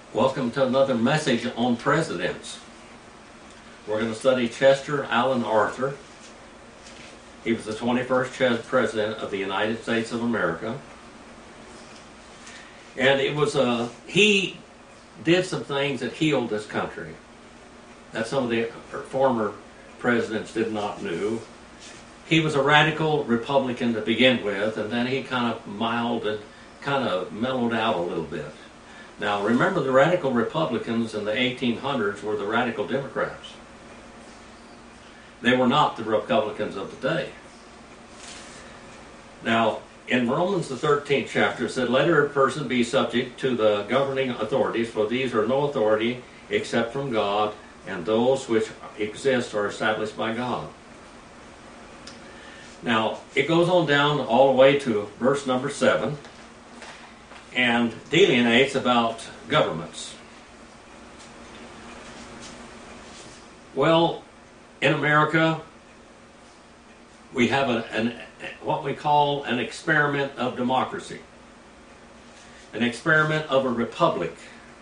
Welcome to another message on presidents. We're going to study Chester Alan Arthur. He was the 21st president of the United States of America. And he did some things that healed this country that some of the former presidents did not know. He was a radical Republican to begin with, and then he kind of mellowed out a little bit. Now, remember, the radical Republicans in the 1800s were the radical Democrats. They were not the Republicans of the day. Now, in Romans the 13th chapter, it said, "Let every person be subject to the governing authorities, for these are no authority except from God, and those which exist are established by God." Now, it goes on down all the way to verse number 7. And delineates about governments. Well, in America, we have what we call an experiment of democracy, an experiment of a republic.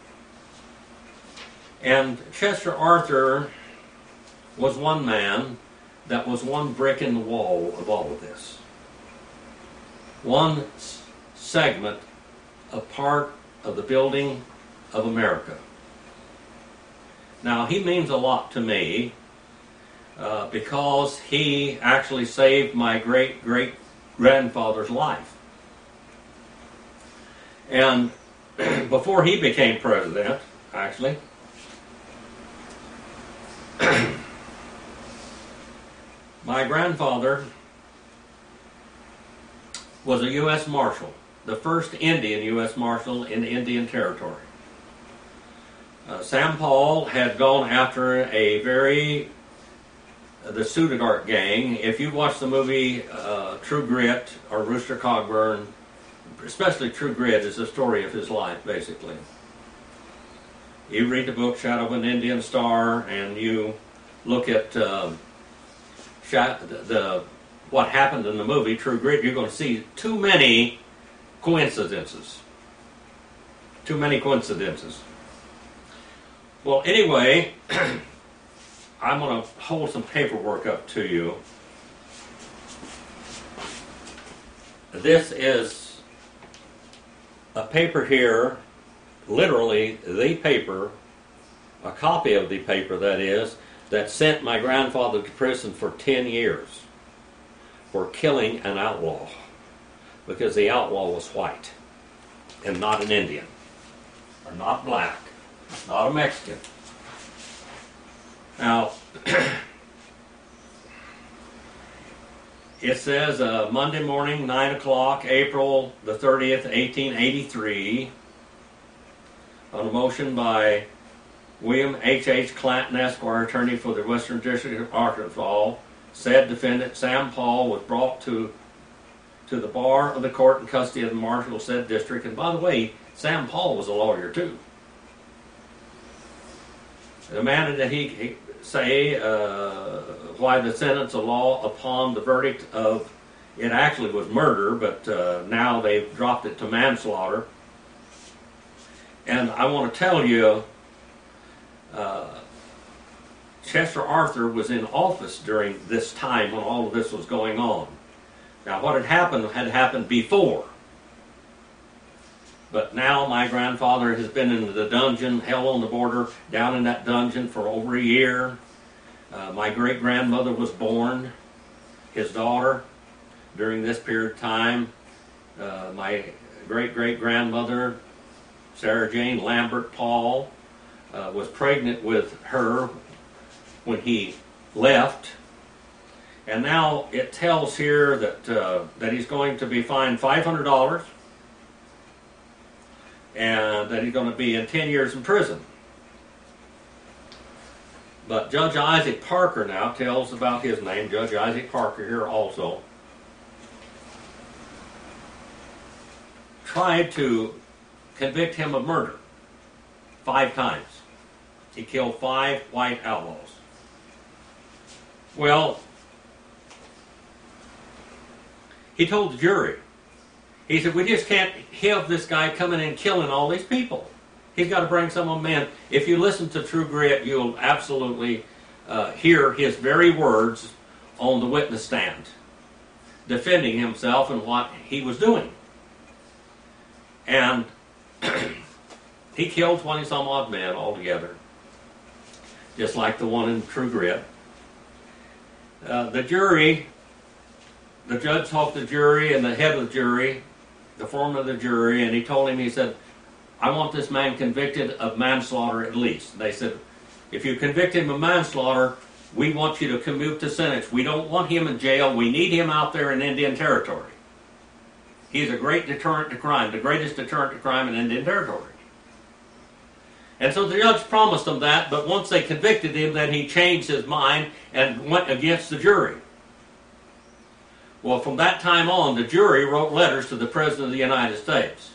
And Chester Arthur was one man that was one brick in the wall of all of this. One segment, a part of the building of America. Now, he means a lot to me because he actually saved my great-great-grandfather's life. And before he became president, actually, my grandfather was a U.S. Marshal, the first Indian U.S. Marshal in Indian Territory. Sam Paul had gone after the Sudadart gang. If you watch the movie True Grit or Rooster Cogburn, especially True Grit is the story of his life, basically. You read the book Shadow of an Indian Star, and you look at what happened in the movie True Grit, you're going to see too many coincidences. Too many coincidences. Well, anyway, I'm going to hold some paperwork up to you. This is a paper here, literally the paper, a copy of the paper that is, that sent my grandfather to prison for 10 years for killing an outlaw. Because the outlaw was white and not an Indian, or not black, not a Mexican. Now, it says Monday morning, 9 o'clock, April the 30th, 1883, on a motion by William H. Clanton, Esquire, attorney for the Western District of Arkansas, said defendant Sam Paul was brought to the bar of the court in custody of the marshal of said district. And by the way, Sam Paul was a lawyer too. Demanded that he say why the sentence of law upon the verdict of, it actually was murder, but now they've dropped it to manslaughter. And I want to tell you, Chester Arthur was in office during this time when all of this was going on. Now, what had happened before. But now my grandfather has been in the dungeon, hell on the border, down in that dungeon for over a year. My great-grandmother was born, his daughter, during this period of time. My great-great-grandmother, Sarah Jane Lambert Paul, was pregnant with her when he left. And now it tells here that he's going to be fined $500 and that he's going to be in 10 years in prison. But Judge Isaac Parker now tells about his name, Judge Isaac Parker here also, tried to convict him of murder 5 times. He killed 5 white outlaws. Well, he told the jury, he said, we just can't have this guy coming and killing all these people. He's got to bring some of them in. If you listen to True Grit, you'll absolutely hear his very words on the witness stand, defending himself and what he was doing. And he killed 20-some odd men altogether, just like the one in True Grit. The judge talked to the jury and the head of the jury, the foreman of the jury, and he told him, he said, I want this man convicted of manslaughter at least. They said, if you convict him of manslaughter, we want you to commute to sentence. We don't want him in jail. We need him out there in Indian Territory. He's a great deterrent to crime, the greatest deterrent to crime in Indian Territory. And so the judge promised them that, but once they convicted him, then he changed his mind and went against the jury. Well, from that time on, the jury wrote letters to the President of the United States.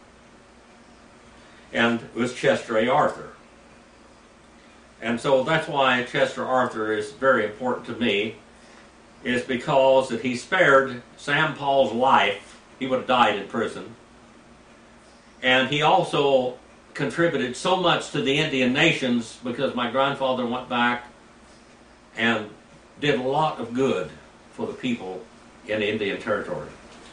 And it was Chester A. Arthur. And so that's why Chester Arthur is very important to me, is because that he spared Sam Paul's life. He would have died in prison. And he also contributed so much to the Indian nations because my grandfather went back and did a lot of good for the people in Indian Territory.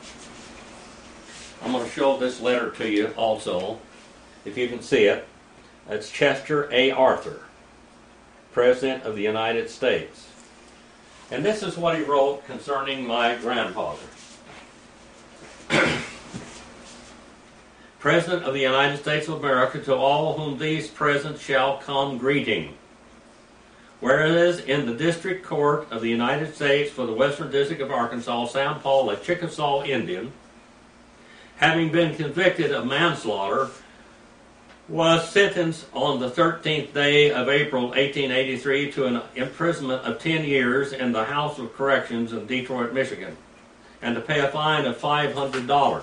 I'm going to show this letter to you also, if you can see it. It's Chester A. Arthur, President of the United States. And this is what he wrote concerning my grandfather. President of the United States of America, to all whom these present shall come greeting. Whereas in the District Court of the United States for the Western District of Arkansas, Sam Paul, a Chickasaw Indian, having been convicted of manslaughter, was sentenced on the 13th day of April 1883 to an imprisonment of 10 years in the House of Corrections in Detroit, Michigan, and to pay a fine of $500.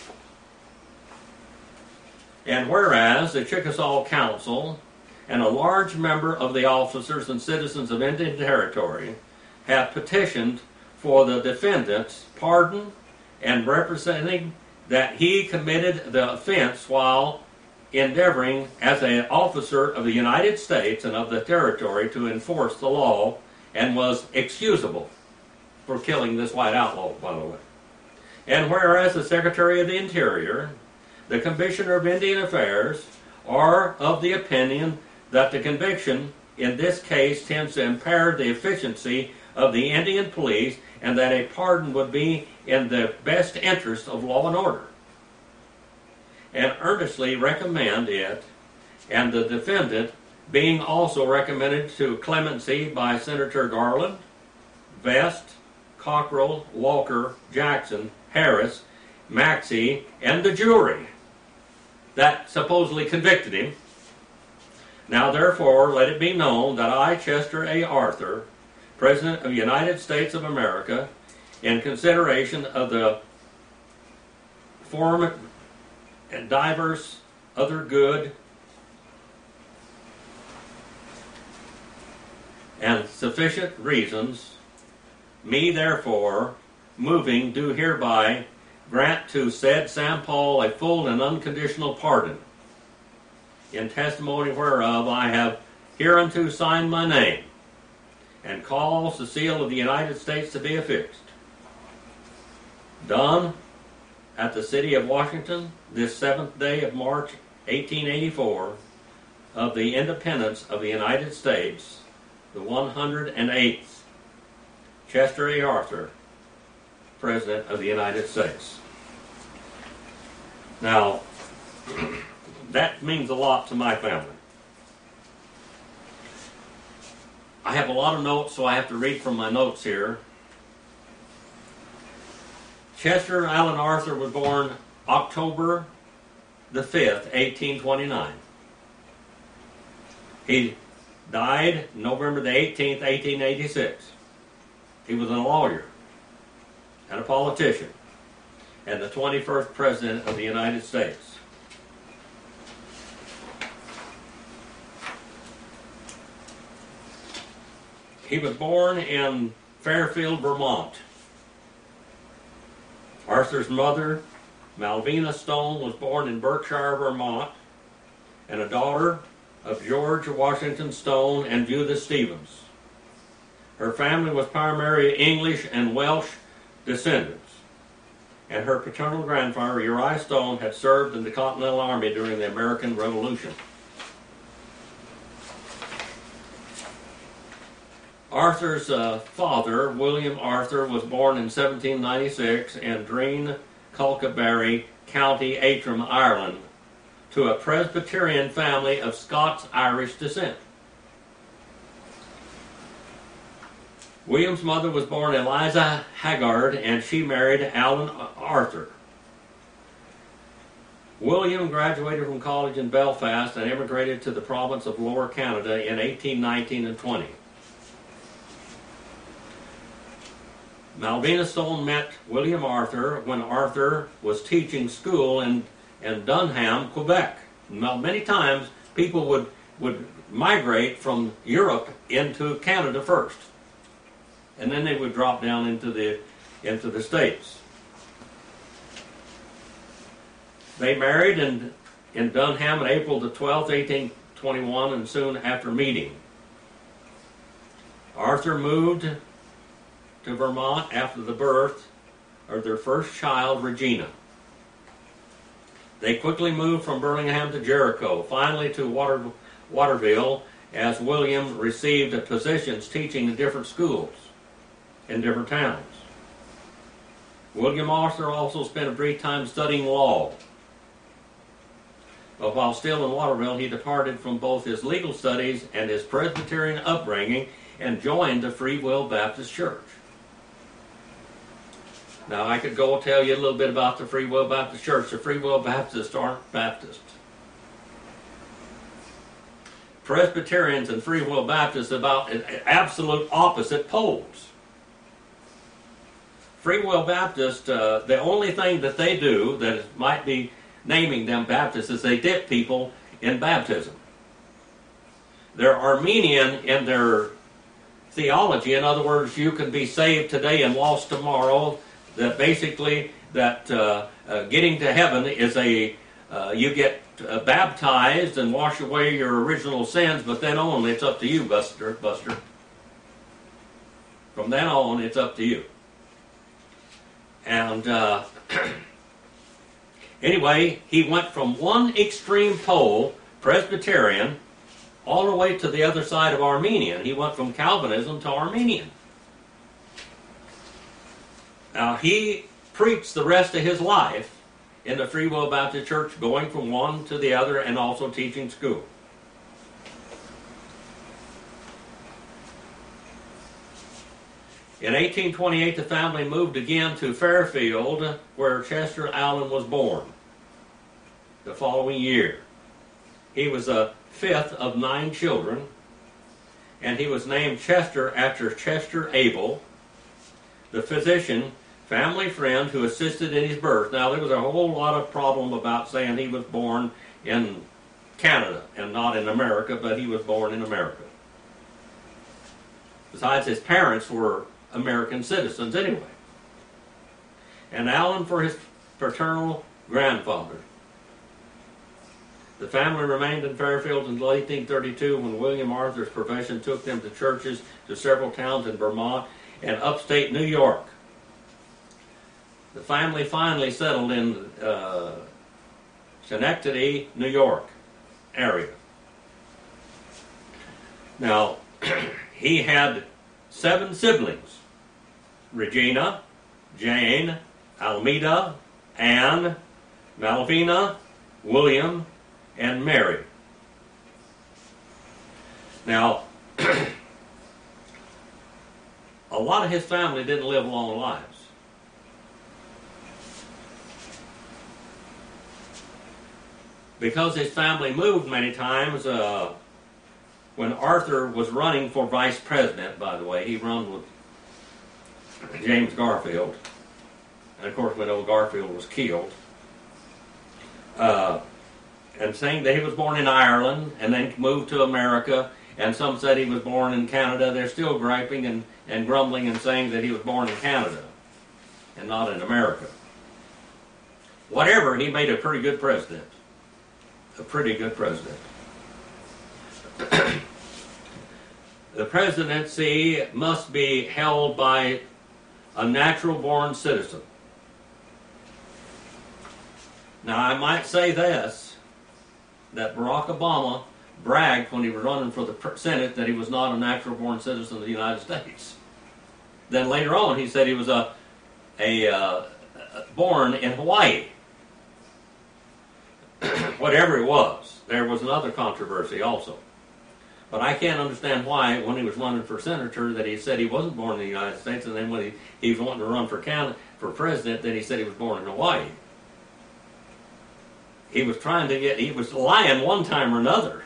And whereas the Chickasaw Council and a large number of the officers and citizens of Indian Territory have petitioned for the defendant's pardon and representing that he committed the offense while endeavoring as an officer of the United States and of the territory to enforce the law and was excusable for killing this white outlaw, by the way. And whereas the Secretary of the Interior, the Commissioner of Indian Affairs, are of the opinion that the conviction in this case tends to impair the efficiency of the Indian police and that a pardon would be in the best interest of law and order, and earnestly recommend it, and the defendant being also recommended to clemency by Senator Garland, Vest, Cockrell, Walker, Jackson, Harris, Maxey, and the jury that supposedly convicted him. Now therefore let it be known that I, Chester A. Arthur, President of the United States of America, in consideration of the form and divers other good and sufficient reasons, me therefore, moving, do hereby grant to said Sam Paul a full and unconditional pardon, in testimony whereof I have hereunto signed my name, and cause the seal of the United States to be affixed. Done at the city of Washington, this 7th day of March, 1884, of the independence of the United States, the 108th. Chester A. Arthur, President of the United States. Now, that means a lot to my family. I have a lot of notes, so I have to read from my notes here. Chester Allen Arthur was born October the 5th, 1829. He died November the 18th, 1886. He was a lawyer and a politician and the 21st President of the United States. He was born in Fairfield, Vermont. Arthur's mother, Malvina Stone, was born in Berkshire, Vermont, and a daughter of George Washington Stone and Judith Stevens. Her family was primarily English and Welsh descendants, and her paternal grandfather, Uriah Stone, had served in the Continental Army during the American Revolution. Arthur's father, William Arthur, was born in 1796 in Dreen, Culcaberry, County Antrim, Ireland, to a Presbyterian family of Scots-Irish descent. William's mother was born Eliza Haggard, and she married Alan Arthur. William graduated from college in Belfast and immigrated to the province of Lower Canada in 1819 and 20. Malvina Stone met William Arthur when Arthur was teaching school in Dunham, Quebec. Now, many times people would migrate from Europe into Canada first, and then they would drop down into the States. They married in Dunham on April the 12th, 1821, and soon after meeting. Arthur moved to Vermont after the birth of their first child, Regina. They quickly moved from Birmingham to Jericho, finally to Waterville, as William received positions teaching in different schools in different towns. William Arthur also spent a brief time studying law. But while still in Waterville, he departed from both his legal studies and his Presbyterian upbringing and joined the Free Will Baptist Church. Now, I could go tell you a little bit about the Free Will Baptist Church. The Free Will Baptists aren't Baptists. Presbyterians and Free Will Baptists about absolute opposite poles. Free Will Baptists, the only thing that they do that might be naming them Baptists is they dip people in baptism. They're Arminian in their theology. In other words, you can be saved today and lost tomorrow. That basically getting to heaven is you get baptized and wash away your original sins, but then on it's up to you, Buster. From then on, it's up to you. And anyway, he went from one extreme pole, Presbyterian, all the way to the other side of Arminian. He went from Calvinism to Arminian. Now, he preached the rest of his life in the Free Will Baptist Church, going from one to the other and also teaching school. In 1828, the family moved again to Fairfield, where Chester Allen was born the following year. He was the fifth of 9 children, and he was named Chester after Chester Abel, the physician, family friend who assisted in his birth. Now, there was a whole lot of problem about saying he was born in Canada and not in America, but he was born in America. Besides, his parents were American citizens anyway. And Allen for his paternal grandfather. The family remained in Fairfield until 1832, when William Arthur's profession took them to churches to several towns in Vermont and upstate New York. The family finally settled in Schenectady, New York area. Now, he had 7 siblings: Regina, Jane, Almeda, Anne, Malvina, William, and Mary. Now, a lot of his family didn't live long lives. Because his family moved many times, when Arthur was running for vice president, by the way, he ran with James Garfield. And of course, we know Garfield was killed. And saying that he was born in Ireland and then moved to America, and some said he was born in Canada. They're still griping and grumbling and saying that he was born in Canada and not in America. Whatever, he made a pretty good president. a pretty good president. The presidency must be held by a natural-born citizen. Now, I might say this, that Barack Obama bragged when he was running for the Senate that he was not a natural-born citizen of the United States. Then later on, he said he was born in Hawaii. Whatever it was, there was another controversy also. But I can't understand why, when he was running for senator, that he said he wasn't born in the United States, and then when he was wanting to run for president, then he said he was born in Hawaii. He was he was lying one time or another.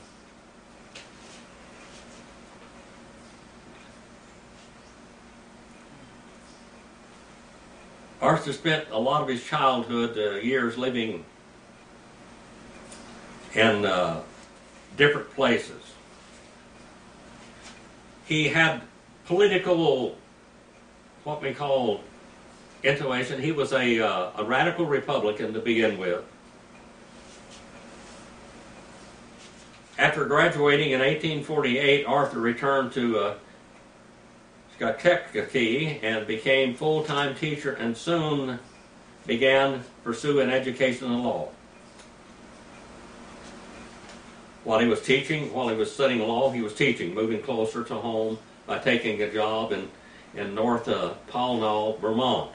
Arthur spent a lot of his childhood years living in different places. He had political, what we call, intuition. He was a radical Republican to begin with. After graduating in 1848, Arthur returned to Schenectady and became full-time teacher, and soon began pursuing education and law. While he was studying law, he was teaching, moving closer to home by taking a job in North Pownal, Vermont.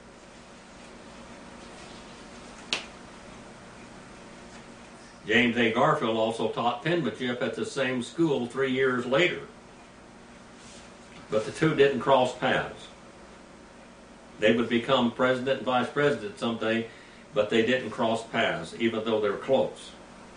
James A. Garfield also taught penmanship at the same school 3 years later. But the two didn't cross paths. They would become president and vice president someday, but they didn't cross paths, even though they were close.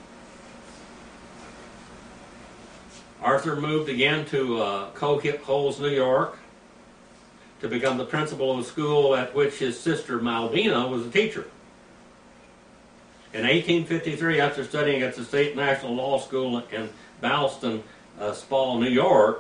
Arthur moved again to Cohoes, New York, to become the principal of a school at which his sister Malvina was a teacher. In 1853, after studying at the State National Law School in Ballston, Spa, New York,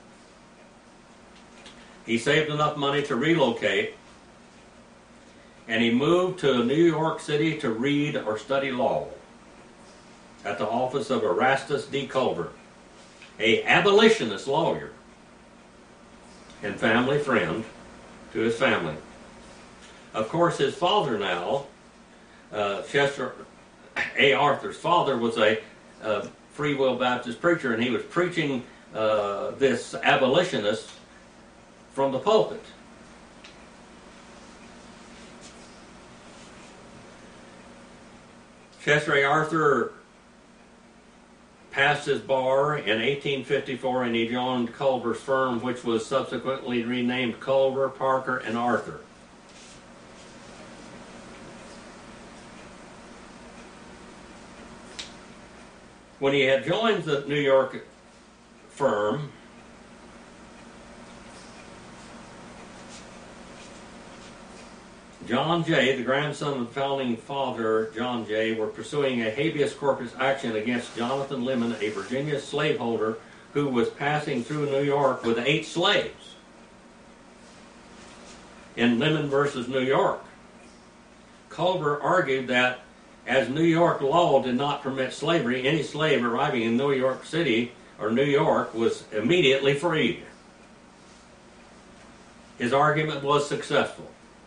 he saved enough money to relocate, and he moved to New York City to read or study law at the office of Erastus D. Culver, an abolitionist lawyer and family friend to his family. Of course, his father now, Chester A. Arthur's father, was a Free Will Baptist preacher, and he was preaching this abolitionist from the pulpit. Chester A. Arthur passed his bar in 1854, and he joined Culver's firm, which was subsequently renamed Culver, Parker, and Arthur. When he had joined the New York firm, John Jay, the grandson of the founding father, John Jay, were pursuing a habeas corpus action against Jonathan Lemon, a Virginia slaveholder who was passing through New York with 8 slaves in Lemon versus New York. Culver argued that as New York law did not permit slavery, any slave arriving in New York City or New York was immediately freed. His argument was successful.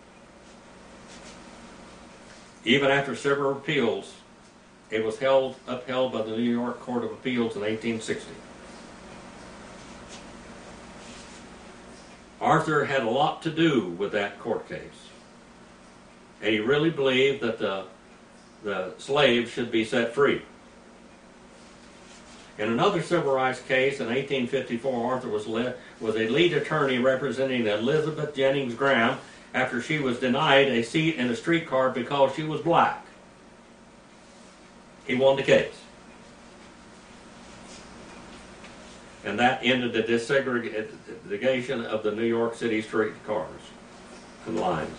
Even after several appeals, it was upheld by the New York Court of Appeals in 1860. Arthur had a lot to do with that court case, and he really believed that the slaves should be set free. In another civil rights case in 1854, Arthur was a lead attorney representing Elizabeth Jennings Graham after she was denied a seat in a streetcar because she was black. He won the case. And that ended the desegregation of the New York City streetcars and lines.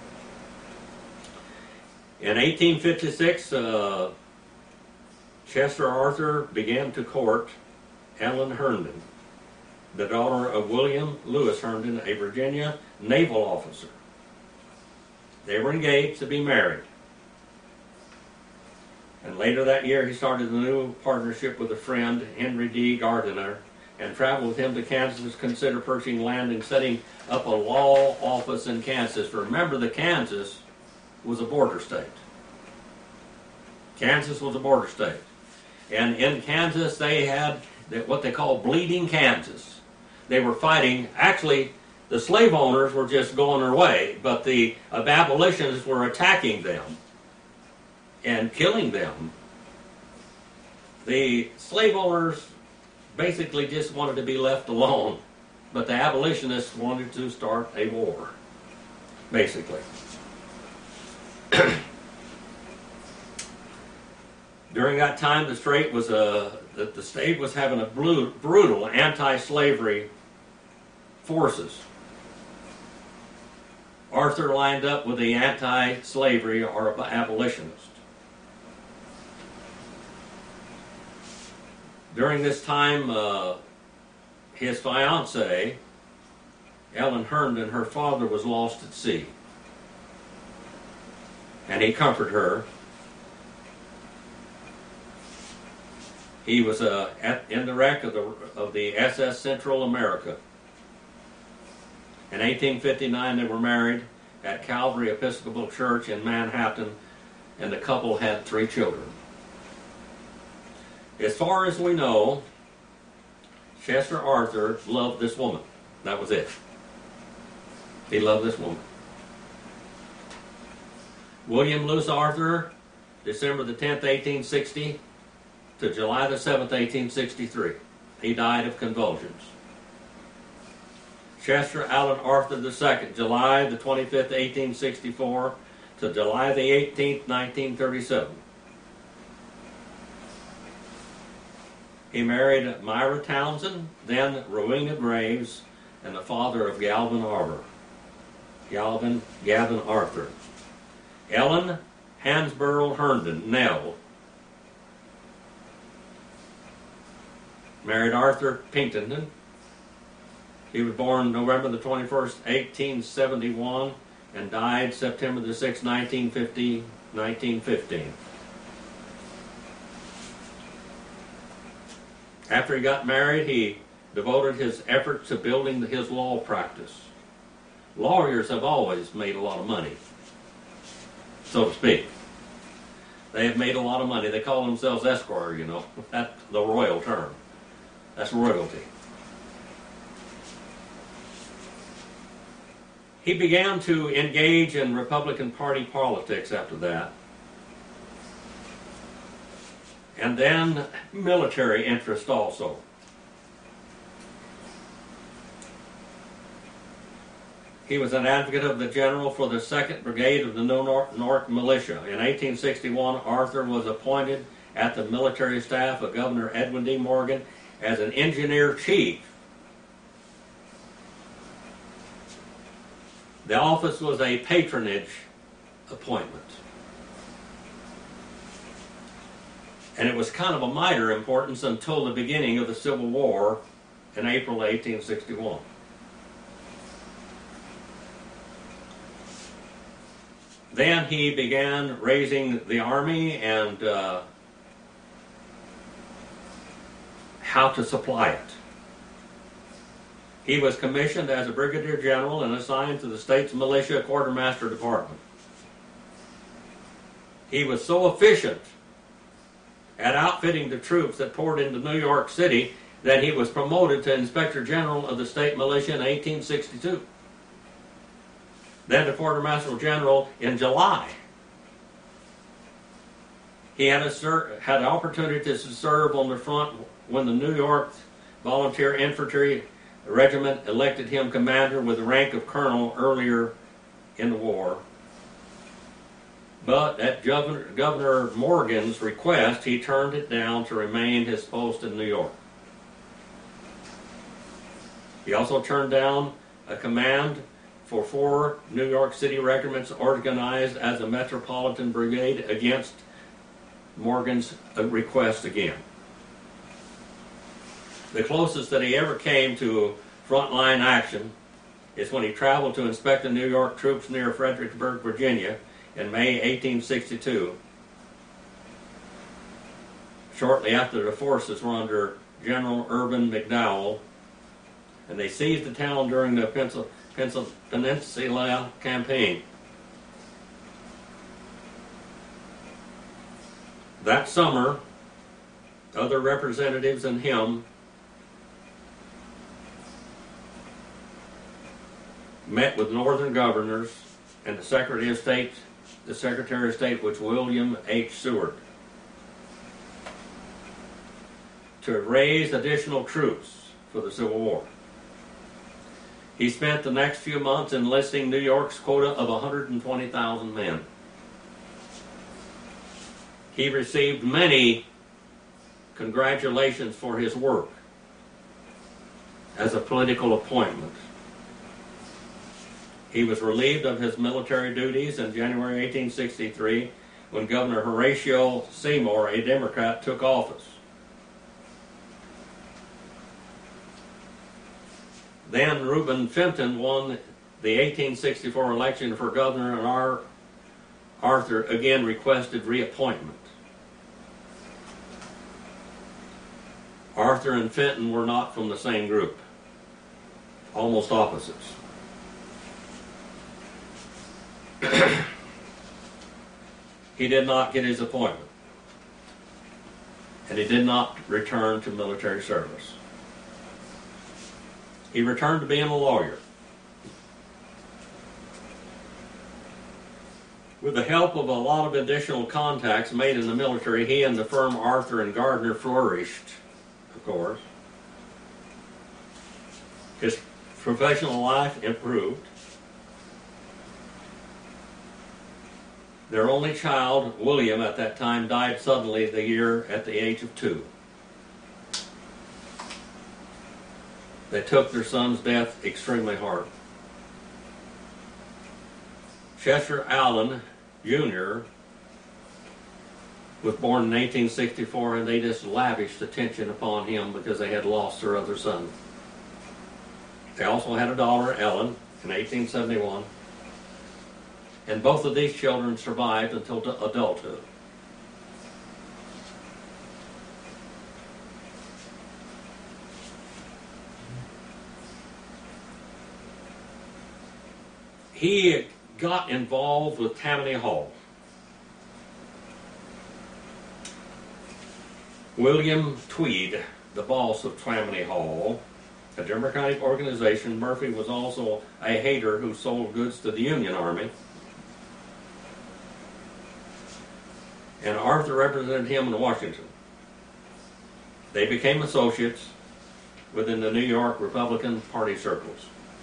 In 1856, Chester Arthur began to court Ellen Herndon, the daughter of William Lewis Herndon, a Virginia naval officer. They were engaged to be married. And later that year, he started a new partnership with a friend, Henry D. Gardiner, and traveled with him to Kansas to consider purchasing land and setting up a law office in Kansas. Remember that Kansas was a border state. Kansas was a border state. And in Kansas, they had what they call Bleeding Kansas. They were fighting, actually, the slave owners were just going their way, but the abolitionists were attacking them and killing them. The slave owners basically just wanted to be left alone, but the abolitionists wanted to start a war, basically. During that time, the state was having a brutal anti-slavery forces. Arthur lined up with the anti-slavery or abolitionist. During this time, his fiancée, Ellen Herndon, her father was lost at sea. And he comforted her. He was in the wreck of the SS Central America. In 1859, they were married at Calvary Episcopal Church in Manhattan, and the couple had 3 children. As far as we know, Chester Arthur loved this woman. That was it. He loved this woman. William Lewis Arthur, December the 10th, 1860 to July the 7th, 1863. He died of convulsions. Chester Allen Arthur II, July the 25th, 1864 to July the 18th, 1937. He married Myra Townsend, then Rowena Graves, and the father of Gavin Arthur. Ellen Hansborough Herndon, Nell, married Arthur Pinkerton. He was born November the 21st, 1871, and died September the 6th, 1915. After he got married, he devoted his efforts to building his law practice. Lawyers have always made a lot of money, so to speak. They have made a lot of money. They call themselves esquire, you know. That's the royal term. That's royalty. He began to engage in Republican Party politics after that. And then military interest also. He was an advocate of the general for the 2nd Brigade of the New York Militia. In 1861, Arthur was appointed at the military staff of Governor Edwin D. Morgan as an engineer chief. The office was a patronage appointment. And it was kind of a minor importance until the beginning of the Civil War in April 1861. Then he began raising the army and how to supply it. He was commissioned as a brigadier general and assigned to the state's militia quartermaster department. He was so efficient at outfitting the troops that poured into New York City that he was promoted to Inspector General of the state militia in 1862. Then to Quartermaster General in July. He had an opportunity to serve on the front when the New York Volunteer Infantry Regiment elected him commander with the rank of colonel earlier in the war. But at Governor Morgan's request, he turned it down to remain his post in New York. He also turned down a command for 4 New York City regiments organized as a Metropolitan Brigade against Morgan's request again. The closest that he ever came to frontline action is when he traveled to inspect the New York troops near Fredericksburg, Virginia, in May 1862. shortly after the forces were under General Urban McDowell, and they seized the town during the Peninsula Campaign. That summer, other representatives and him met with northern governors and the Secretary of State, was William H. Seward, to raise additional troops for the Civil War. He spent the next few months enlisting New York's quota of 120,000 men. He received many congratulations for his work as a political appointment. He was relieved of his military duties in January 1863 when Governor Horatio Seymour, a Democrat, took office. Then Reuben Fenton won the 1864 election for governor, and Arthur again requested reappointment. Arthur and Fenton were not from the same group, almost opposites. He did not get his appointment, and he did not return to military service. He returned to being a lawyer. With the help of a lot of additional contacts made in the military, he and the firm Arthur and Gardner flourished, of course. His professional life improved. Their only child, William, at that time, died suddenly at the age of 2. They took their son's death extremely hard. Chester Allen, Jr. was born in 1864, and they just lavished attention upon him because they had lost their other son. They also had a daughter, Ellen, in 1871. And both of these children survived until adulthood. He got involved with Tammany Hall. William Tweed, the boss of Tammany Hall, a Democratic organization. Murphy was also a hater who sold goods to the Union Army. And Arthur represented him in Washington. They became associates within the New York Republican Party circles.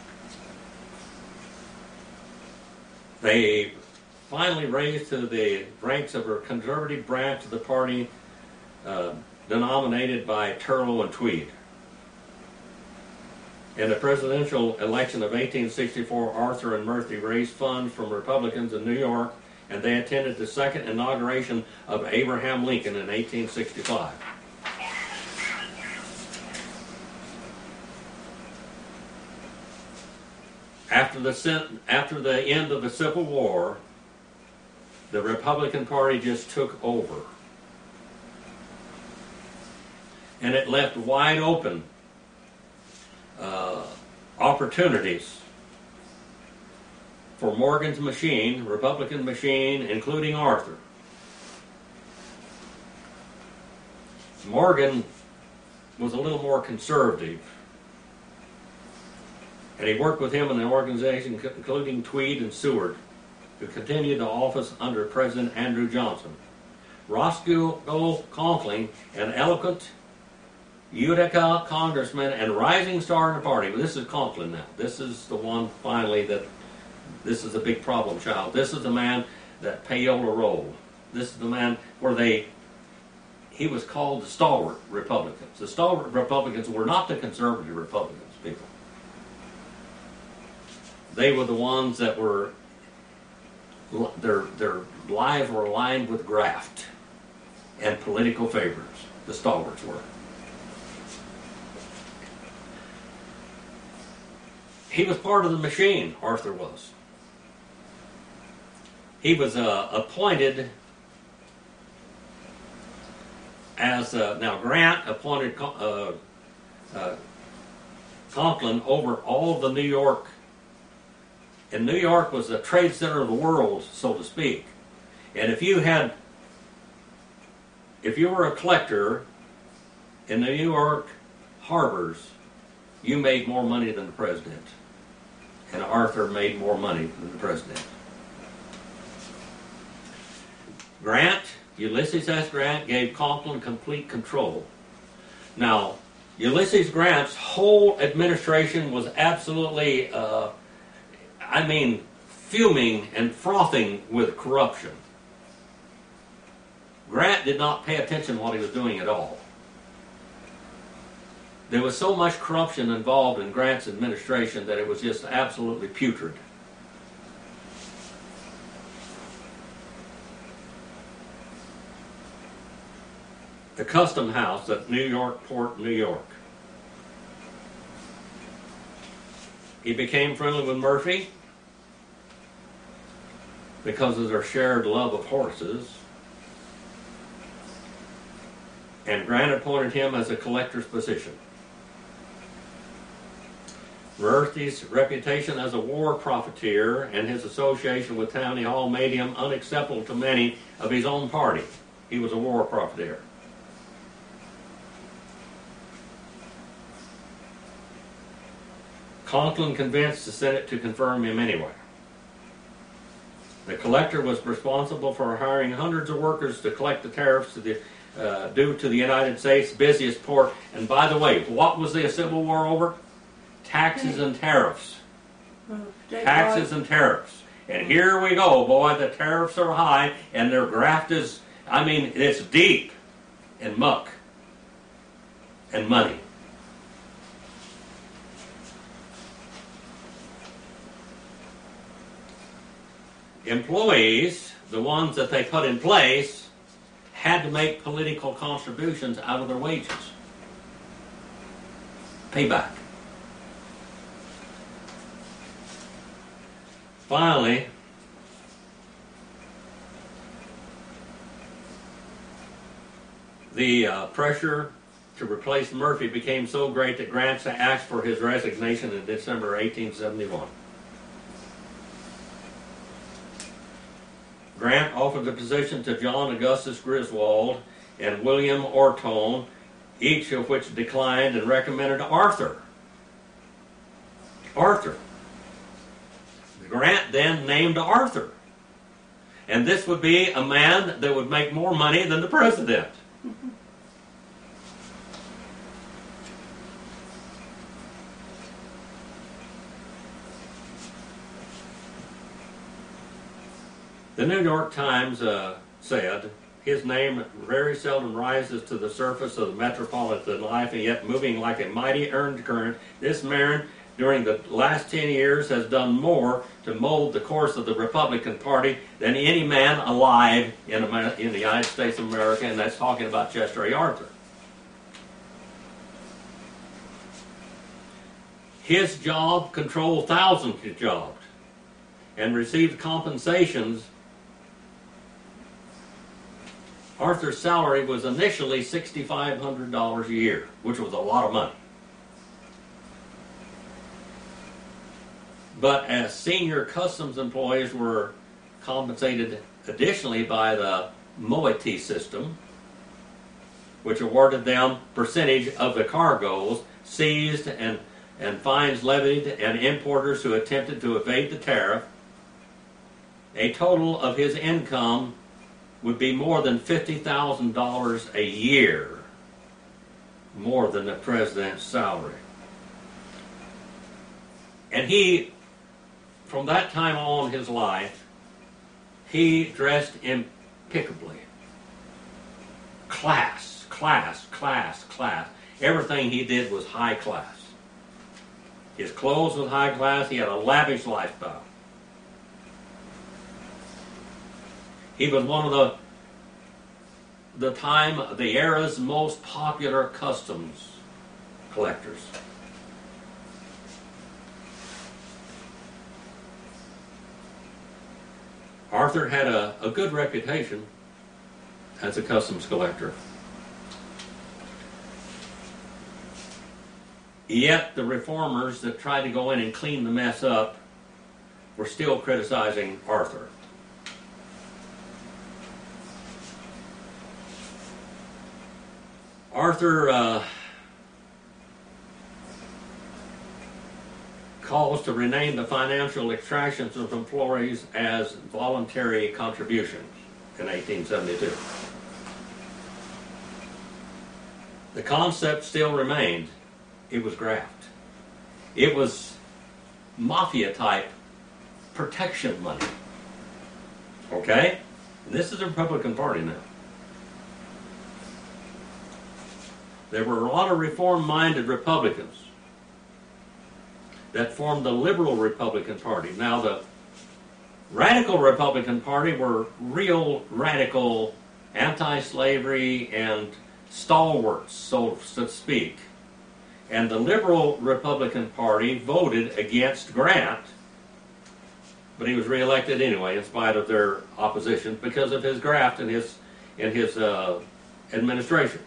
They finally raised to the ranks of a conservative branch of the party denominated by Turlough and Tweed. In the presidential election of 1864, Arthur and Murphy raised funds from Republicans in New York, and they attended the second inauguration of Abraham Lincoln in 1865. After the end of the Civil War, the Republican Party just took over. And it left wide open opportunities for Morgan's machine, Republican machine, including Arthur. Morgan was a little more conservative, and he worked with him in the organization, including Tweed and Seward, who continued the office under President Andrew Johnson. Roscoe Conkling, an eloquent Utica congressman and rising star in the party. But this is Conklin now. This is the one finally that, this is a big problem child. This is the man that payola rolled. This is the man where he was called the stalwart Republicans. The stalwart Republicans were not the conservative Republicans, people. They were the ones that were, their lives were aligned with graft and political favors. The stalwarts were. He was part of the machine, Arthur was. He was appointed Now Grant appointed Conklin over all of the New York, and New York was the trade center of the world, so to speak. And if you were a collector in the New York harbors, you made more money than the president. And Arthur made more money than the president. Grant, Ulysses S. Grant, gave Conklin complete control. Now, Ulysses Grant's whole administration was absolutely, fuming and frothing with corruption. Grant did not pay attention to what he was doing at all. There was so much corruption involved in Grant's administration that it was just absolutely putrid. The Custom House at New York Port, New York. He became friendly with Murphy because of their shared love of horses, and Grant appointed him as a collector's position. Murphy's reputation as a war profiteer and his association with Tammany Hall made him unacceptable to many of his own party. He was a war profiteer. Conklin convinced the Senate to confirm him anyway. The collector was responsible for hiring hundreds of workers to collect the tariffs due to the United States' busiest port. And by the way, what was the Civil War over? Taxes and tariffs. Taxes and tariffs. And here we go, boy, the tariffs are high and their graft is, it's deep in muck and money. Employees, the ones that they put in place, had to make political contributions out of their wages. Payback. Finally, the pressure to replace Murphy became so great that Grant asked for his resignation in December 1871. Grant offered the position to John Augustus Griswold and William Orton, each of which declined, and recommended Arthur. Grant then named Arthur. And this would be a man that would make more money than the president. The New York Times said, his name very seldom rises to the surface of the metropolitan life, and yet moving like a mighty current, this man during the last 10 years has done more to mold the course of the Republican Party than any man alive in the United States of America, and that's talking about Chester A. Arthur. His job controlled thousands of jobs and received compensations. Arthur's salary was initially $6,500 a year, which was a lot of money. But as senior customs employees were compensated additionally by the moiety system, which awarded them percentage of the cargoes seized and fines levied and importers who attempted to evade the tariff, a total of his income would be more than $50,000 a year, more than the president's salary. And he, from that time on in his life, he dressed impeccably. Class, class, class, class. Everything he did was high class. His clothes was high class. He had a lavish lifestyle. He was one of the era's most popular customs collectors. Arthur had a good reputation as a customs collector. Yet the reformers that tried to go in and clean the mess up were still criticizing Arthur. Arthur calls to rename the financial extractions of employees as voluntary contributions in 1872. The concept still remained. It was graft. It was mafia-type protection money. Okay? And this is the Republican Party now. There were a lot of reform-minded Republicans that formed the liberal Republican Party. Now, the radical Republican Party were real radical anti-slavery and stalwarts, so to speak. And the liberal Republican Party voted against Grant, but he was reelected anyway in spite of their opposition because of his graft in his administration.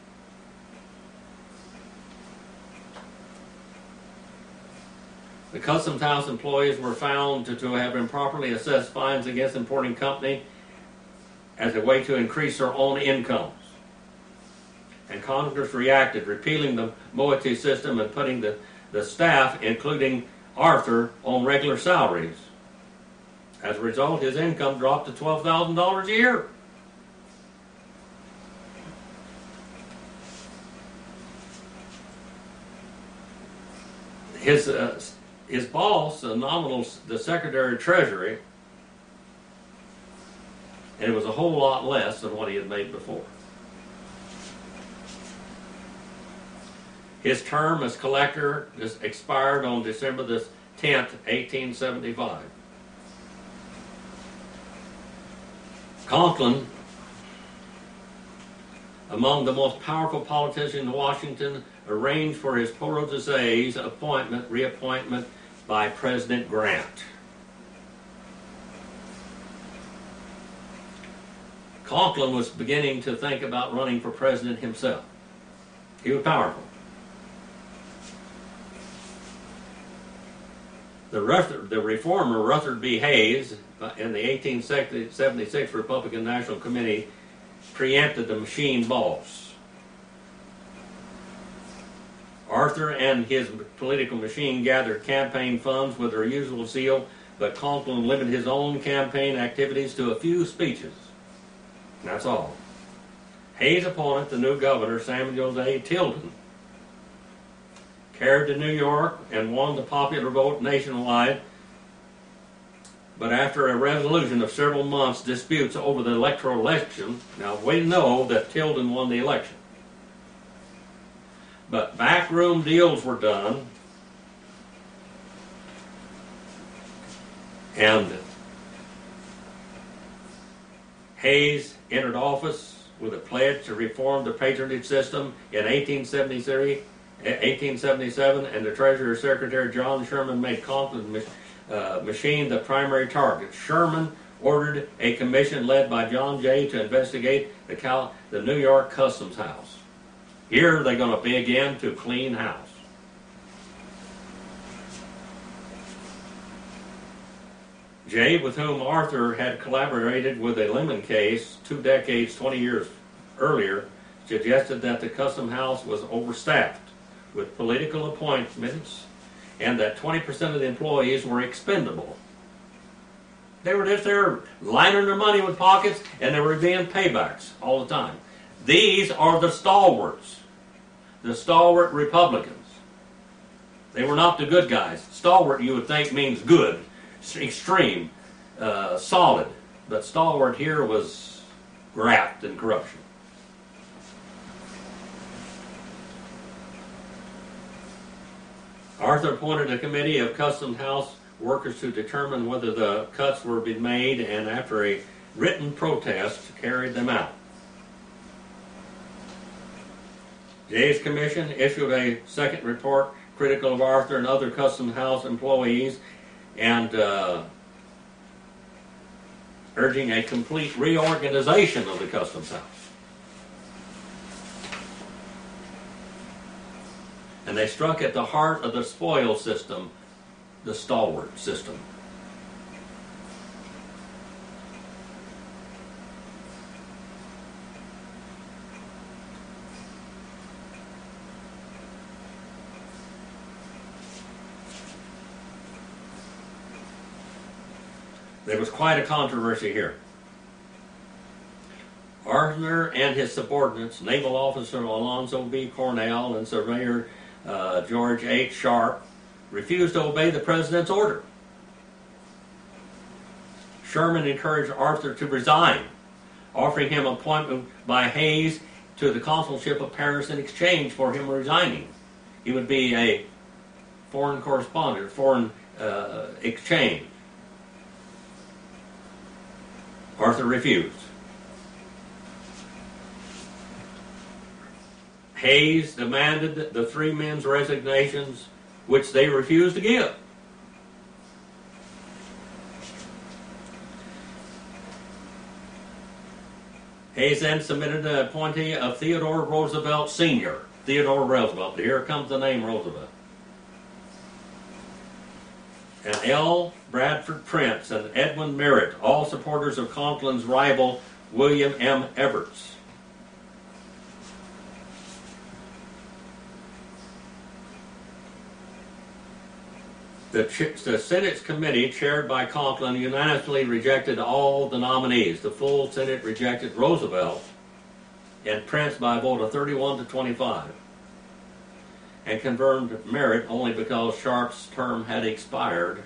The Customs House employees were found to have improperly assessed fines against importing company as a way to increase their own incomes. And Congress reacted, repealing the moiety system and putting the staff, including Arthur, on regular salaries. As a result, his income dropped to $12,000 a year. His boss, the Secretary of Treasury, and it was a whole lot less than what he had made before. His term as collector expired on December the 10th, 1875. Conklin, among the most powerful politicians in Washington, arranged for his protege's reappointment by President Grant. Conklin was beginning to think about running for president himself. He was powerful. The reformer Rutherford B. Hayes in the 1876 Republican National Committee preempted the machine boss. Arthur and his political machine gathered campaign funds with their usual zeal, but Conklin limited his own campaign activities to a few speeches. That's all. Hayes' opponent, the new governor, Samuel A. Tilden, carried to New York and won the popular vote nationwide, but after a resolution of several months' disputes over the electoral election, now we know that Tilden won the election, but backroom deals were done, and Hayes entered office with a pledge to reform the patronage system in 1877, and the Treasury Secretary John Sherman made Conklin's machine the primary target. Sherman ordered a commission led by John Jay to investigate the New York Customs House. Here they're going to begin to clean house. Jay, with whom Arthur had collaborated with a lemon case 2 decades, 20 years earlier, suggested that the Customs House was overstaffed with political appointments and that 20% of the employees were expendable. They were just there lining their money with pockets, and they were being paybacks all the time. These are the stalwarts, the stalwart Republicans. They were not the good guys. Stalwart, you would think, means good, extreme, solid. But stalwart here was graft and corruption. Arthur appointed a committee of Customs House workers to determine whether the cuts were being made, and after a written protest, carried them out. Jay's commission issued a second report critical of Arthur and other Customs House employees, and urging a complete reorganization of the Customs House. And they struck at the heart of the spoil system, the stalwart system. There was quite a controversy here. Arthur and his subordinates, Naval Officer Alonzo B. Cornell and Surveyor George H. Sharp, refused to obey the president's order. Sherman encouraged Arthur to resign, offering him appointment by Hayes to the consulship of Paris in exchange for him resigning. He would be a foreign correspondent, foreign exchange. Arthur refused. Hayes demanded the three men's resignations, which they refused to give. Hayes then submitted the appointee of Theodore Roosevelt Sr. Theodore Roosevelt. Here comes the name Roosevelt. And L. Bradford Prince and Edwin Merritt, all supporters of Conklin's rival William M. Evarts. The Senate's committee, chaired by Conklin, unanimously rejected all the nominees. The full Senate rejected Roosevelt and Prince by a vote of 31 to 25, and confirmed Merritt only because Sharp's term had expired.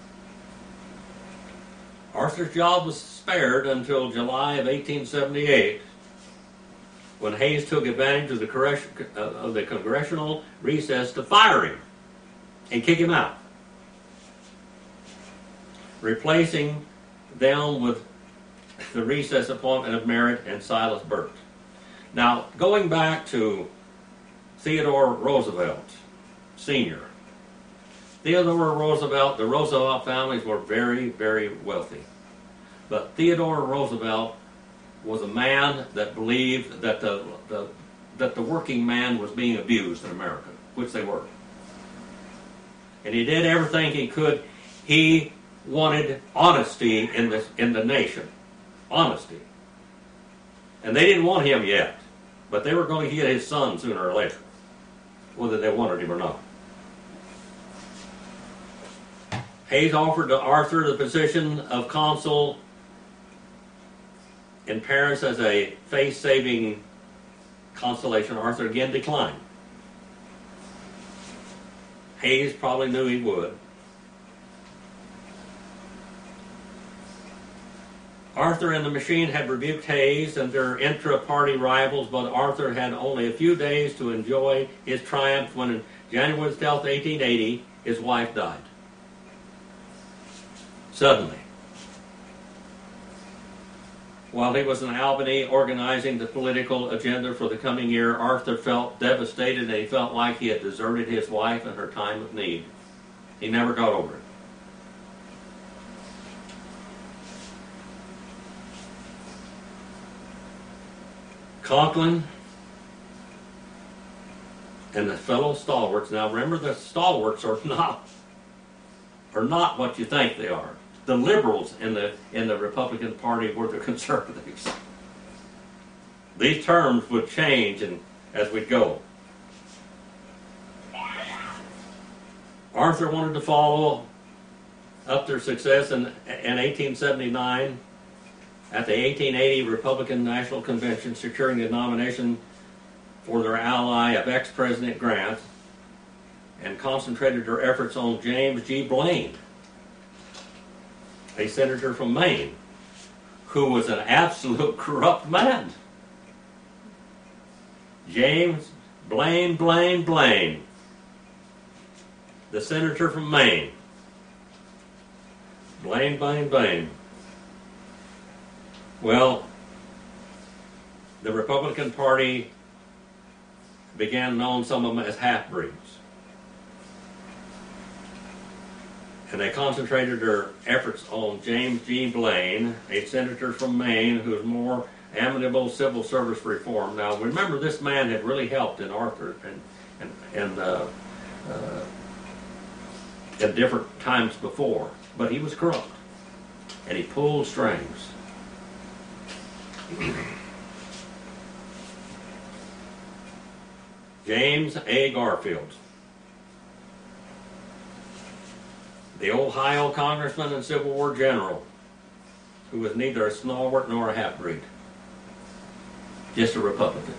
Arthur's job was spared until July of 1878, when Hayes took advantage of the congressional recess to fire him and kick him out, replacing them with the recess appointment of Merritt and Silas Burt. Now, going back to Theodore Roosevelt Sr. Theodore Roosevelt, the Roosevelt families were very, very wealthy. But Theodore Roosevelt was a man that believed that the working man was being abused in America, which they were. And he did everything he could. He wanted honesty in the nation. Honesty. And they didn't want him yet, but they were going to get his son sooner or later, whether they wanted him or not. Hayes offered to Arthur the position of consul in Paris as a face-saving consolation. Arthur again declined. Hayes probably knew he would. Arthur and the Machine had rebuked Hayes and their intra-party rivals, but Arthur had only a few days to enjoy his triumph when, on January 12, 1880, his wife died. Suddenly. While he was in Albany organizing the political agenda for the coming year, Arthur felt devastated and he felt like he had deserted his wife in her time of need. He never got over it. Conklin and the fellow stalwarts. Now remember, the stalwarts are not what you think they are. The liberals in the Republican Party were the conservatives. These terms would change as we go. Arthur wanted to follow up their success in 1879 at the 1880 Republican National Convention, securing the nomination for their ally of ex-President Grant, and concentrated their efforts on James G. Blaine, a senator from Maine, who was an absolute corrupt man. James Blaine, the senator from Maine. Blaine. Well, the Republican Party began knowing some of them as half-breeds. And they concentrated their efforts on James G. Blaine, a senator from Maine who's more amenable civil service reform. Now, remember, this man had really helped in Arthur and at different times before. But he was corrupt, and he pulled strings. James A. Garfield, the Ohio congressman and Civil War general, who was neither a stalwart nor a half-breed, just a Republican.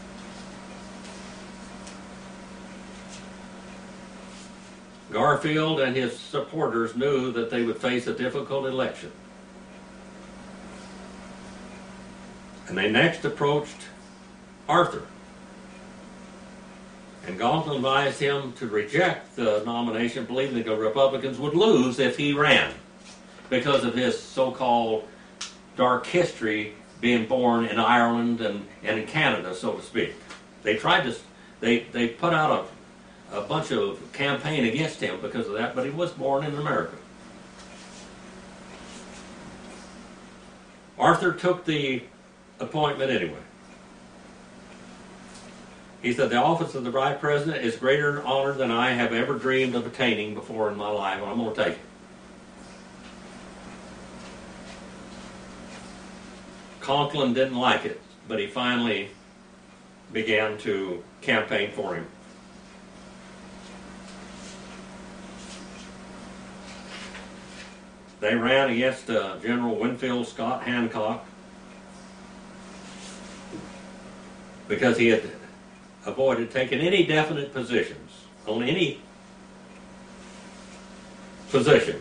Garfield and his supporters knew that they would face a difficult election. And they next approached Arthur. And Gonklin advised him to reject the nomination, believing that the Republicans would lose if he ran, because of his so-called dark history being born in Ireland and in Canada, so to speak. They tried to, they put out a bunch of campaign against him because of that, but he was born in America. Arthur took the appointment anyway. He said, the office of the Vice President is greater honor than I have ever dreamed of attaining before in my life, and I'm going to take it. Conklin didn't like it, but he finally began to campaign for him. They ran against General Winfield Scott Hancock because he had avoided taking any definite positions on any position.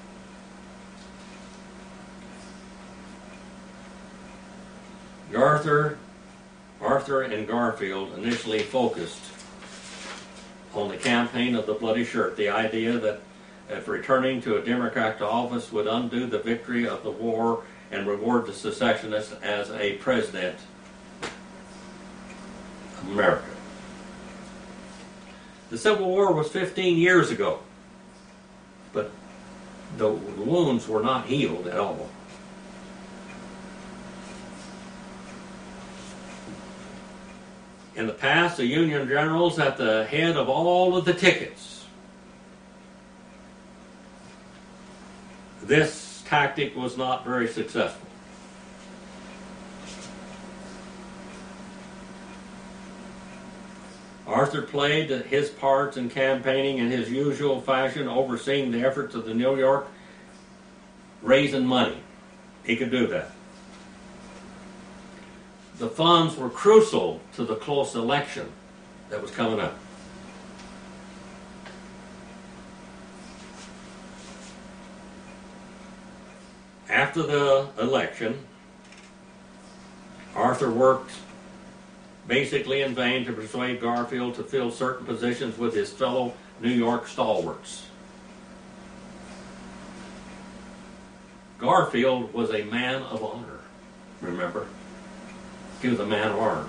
Arthur and Garfield initially focused on the campaign of the bloody shirt, the idea that if returning to a Democrat to office would undo the victory of the war and reward the secessionists as a president of America. The Civil War was 15 years ago, but the wounds were not healed at all. In the past, the Union generals at the head of all of the tickets. This tactic was not very successful. Arthur played his parts in campaigning in his usual fashion, overseeing the efforts of the New York, raising money. He could do that. The funds were crucial to the close election that was coming up. After the election, Arthur worked basically in vain to persuade Garfield to fill certain positions with his fellow New York stalwarts. Garfield was a man of honor, remember? He was a man of honor.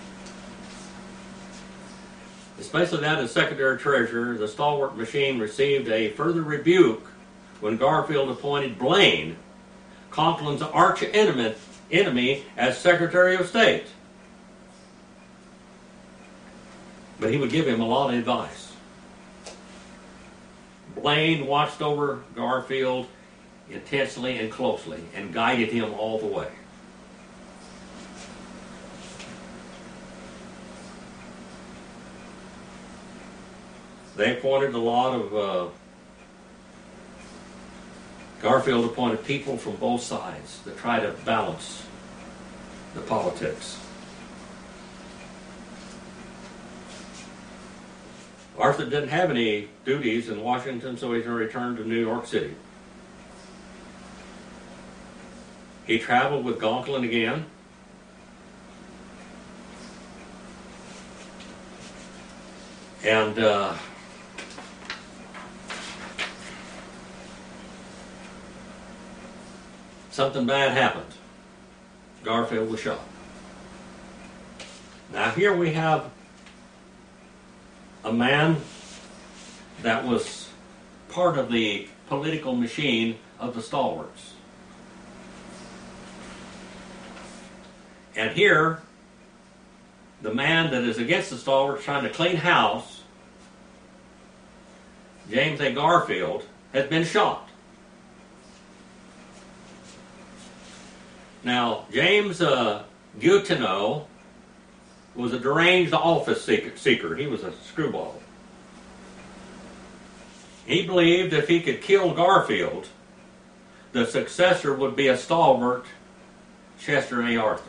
Especially that as Secretary Treasurer, the stalwart machine received a further rebuke when Garfield appointed Blaine, Conklin's arch enemy, as Secretary of State. But he would give him a lot of advice. Blaine watched over Garfield intensely and closely and guided him all the way. They appointed a lot of, Garfield appointed people from both sides to try to balance the politics. Arthur didn't have any duties in Washington, so he returned to New York City. He traveled with Gonklin again. And something bad happened. Garfield was shot. Now here we have a man that was part of the political machine of the stalwarts. And here, the man that is against the stalwart trying to clean house, James A. Garfield, has been shot. Now, James Guiteneau was a deranged office seeker. He was a screwball. He believed if he could kill Garfield, the successor would be a stalwart, Chester A. Arthur.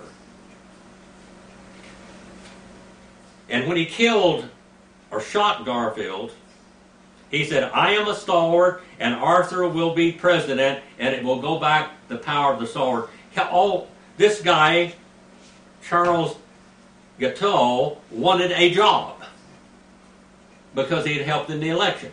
And when he killed or shot Garfield, he said, I am a stalwart and Arthur will be president and it will go back the power of the stalwart. This guy, Charles Guiteau, wanted a job because he had helped in the election.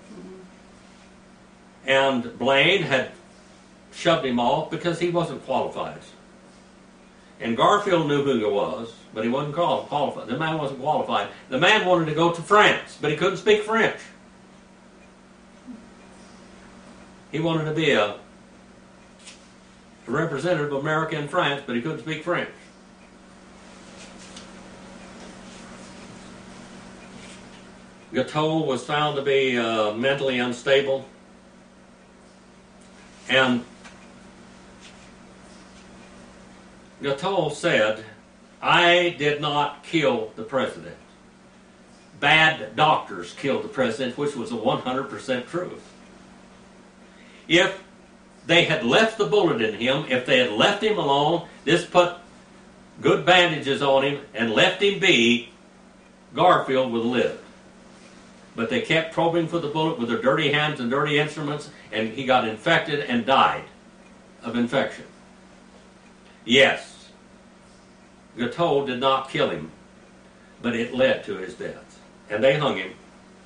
And Blaine had shoved him off because he wasn't qualified. And Garfield knew who he was, but he wasn't qualified. The man wasn't qualified. The man wanted to go to France, but he couldn't speak French. He wanted to be a representative of America in France, but he couldn't speak French. Guiteau was found to be mentally unstable. And Guiteau said, I did not kill the president. Bad doctors killed the president, which was 100% truth. If they had left the bullet in him, if they had left him alone, just put good bandages on him and left him be, Garfield would have lived. But they kept probing for the bullet with their dirty hands and dirty instruments, and he got infected and died of infection. Yes, Guiteau did not kill him, but it led to his death. And they hung him.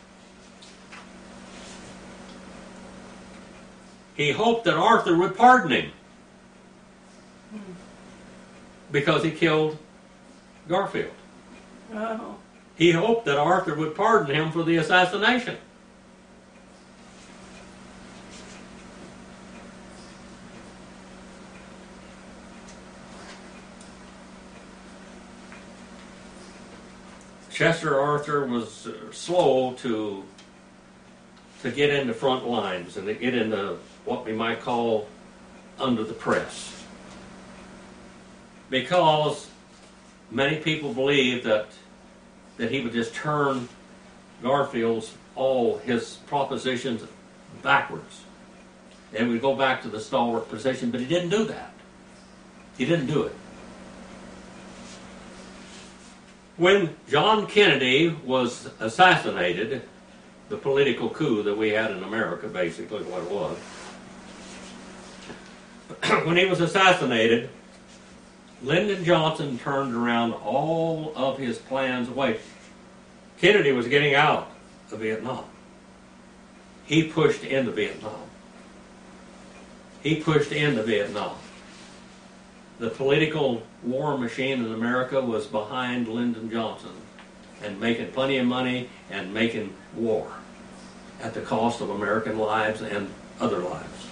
He hoped that Arthur would pardon him because he killed Garfield. Oh. He hoped that Arthur would pardon him for the assassination. Chester Arthur was slow to get in the front lines and to get into what we might call under the press. Because many people believed that he would just turn all his propositions backwards. And we'd go back to the stalwart position, but he didn't do that. He didn't do it. When John Kennedy was assassinated, the political coup that we had in America, basically what it was, when he was assassinated, Lyndon Johnson turned around all of his plans away. Kennedy was getting out of Vietnam. He pushed into Vietnam. He pushed into Vietnam. The political war machine in America was behind Lyndon Johnson and making plenty of money and making war at the cost of American lives and other lives.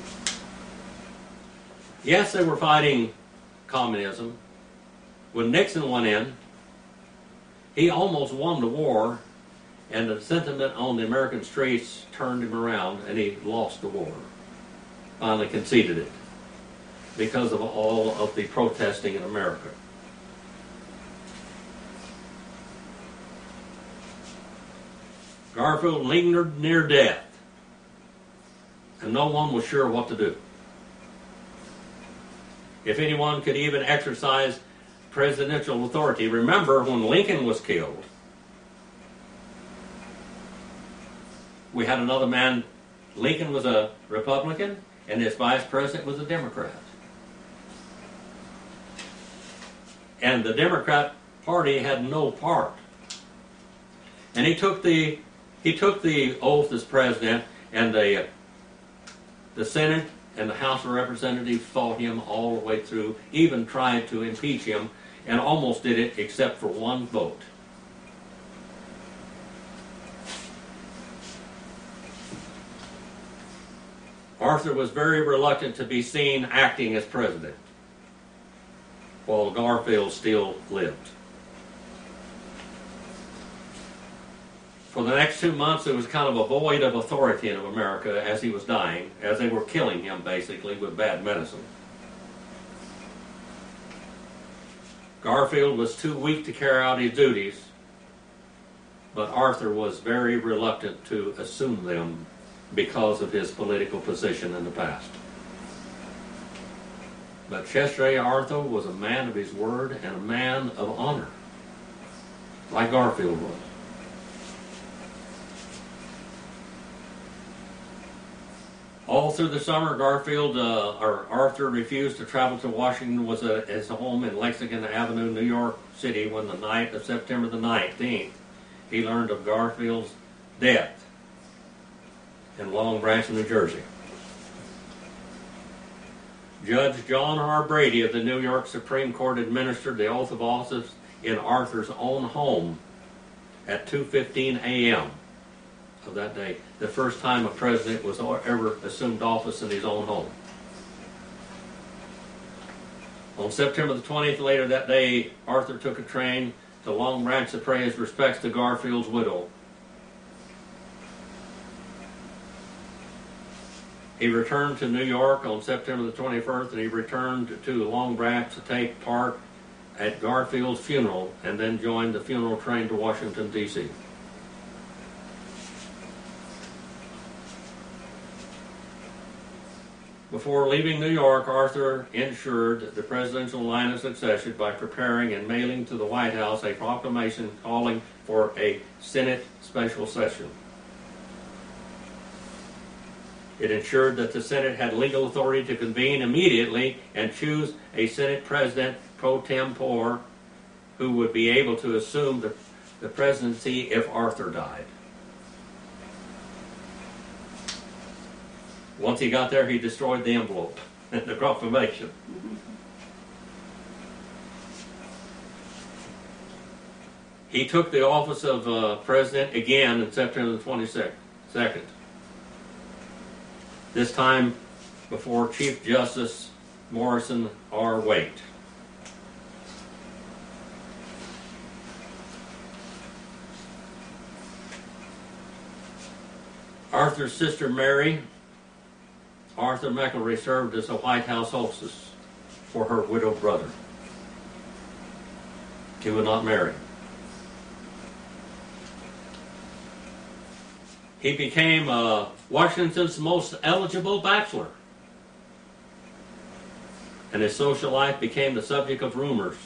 Yes, they were fighting communism. When Nixon went in, he almost won the war, and the sentiment on the American streets turned him around, and he lost the war. Finally conceded it because of all of the protesting in America. Garfield lingered near death, and no one was sure what to do. If anyone could even exercise presidential authority. Remember, when Lincoln was killed, we had another man. Lincoln was a Republican, and his vice president was a Democrat. And the Democrat Party had no part. And he took the oath as president, and the Senate and the House of Representatives fought him all the way through, even tried to impeach him, and almost did it except for one vote. Arthur was very reluctant to be seen acting as president, while Garfield still lived. For the next 2 months, there was kind of a void of authority in America as he was dying, as they were killing him basically with bad medicine. Garfield was too weak to carry out his duties, but Arthur was very reluctant to assume them because of his political position in the past. But Chester A. Arthur was a man of his word and a man of honor, like Garfield was. All through the summer, Arthur refused to travel to Washington, was at his home in Lexington Avenue, New York City, when the night of September the 19th, he learned of Garfield's death in Long Branch, New Jersey. Judge John R. Brady of the New York Supreme Court administered the oath of office in Arthur's own home at 2:15 a.m. of that day, the first time a president was ever assumed office in his own home. On September the 20th, later that day, Arthur took a train to Long Branch to pay his respects to Garfield's widow. He returned to New York on September the 21st, and he returned to Long Branch to take part at Garfield's funeral, and then joined the funeral train to Washington, D.C. Before leaving New York, Arthur ensured the presidential line of succession by preparing and mailing to the White House a proclamation calling for a Senate special session. It ensured that the Senate had legal authority to convene immediately and choose a Senate president pro tempore who would be able to assume the presidency if Arthur died. Once he got there, he destroyed the envelope and the proclamation. He took the office of president again on September the 22nd. This time before Chief Justice Morrison R. Waite. Arthur's sister Mary, Arthur McElroy, served as a White House hostess for her widowed brother. He would not marry. He became Washington's most eligible bachelor, and his social life became the subject of rumors.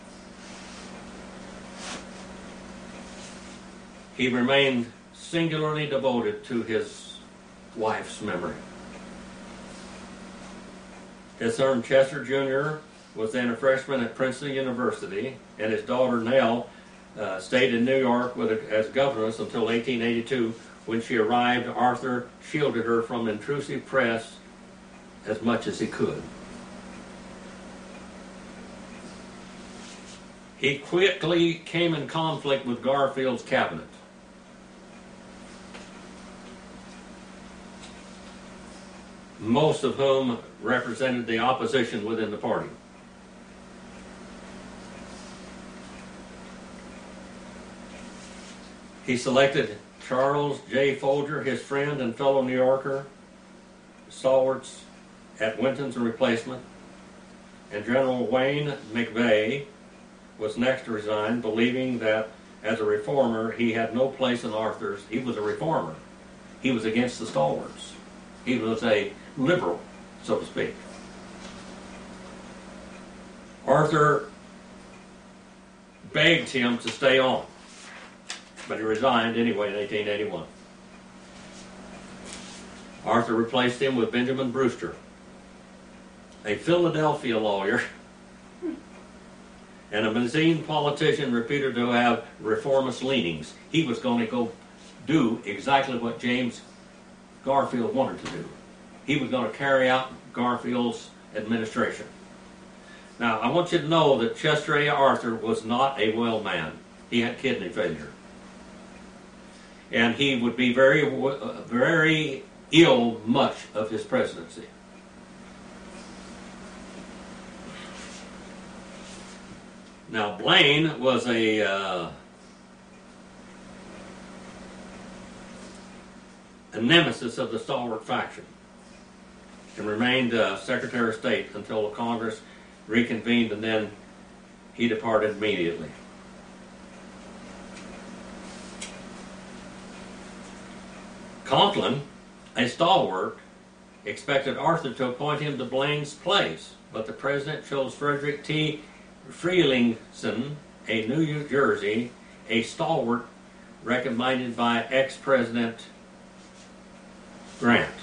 He remained singularly devoted to his wife's memory. His son Chester Jr. was then a freshman at Princeton University, and his daughter Nell stayed in New York as governess until 1882. When she arrived, Arthur shielded her from intrusive press as much as he could. He quickly came in conflict with Garfield's cabinet. Most of whom represented the opposition within the party. He selected Charles J. Folger, his friend and fellow New Yorker, stalwarts at Winton's replacement, and General Wayne McVeigh was next to resign, believing that as a reformer he had no place in Arthur's. He was a reformer. He was against the stalwarts. He was a liberal, so to speak. Arthur begged him to stay on, but he resigned anyway in 1881. Arthur replaced him with Benjamin Brewster, a Philadelphia lawyer and a Mazzine politician reputed to have reformist leanings. He was going to go do exactly what James Garfield wanted to do. He was going to carry out Garfield's administration. Now, I want you to know that Chester A. Arthur was not a well man. He had kidney failure. And he would be very ill much of his presidency. Now, Blaine was a a nemesis of the stalwart faction, and remained Secretary of State until the Congress reconvened, and then he departed immediately. Conklin, a stalwart, expected Arthur to appoint him to Blaine's place, but the president chose Frederick T. Frelinghuysen, a New Jersey, a stalwart recommended by ex-President Grant.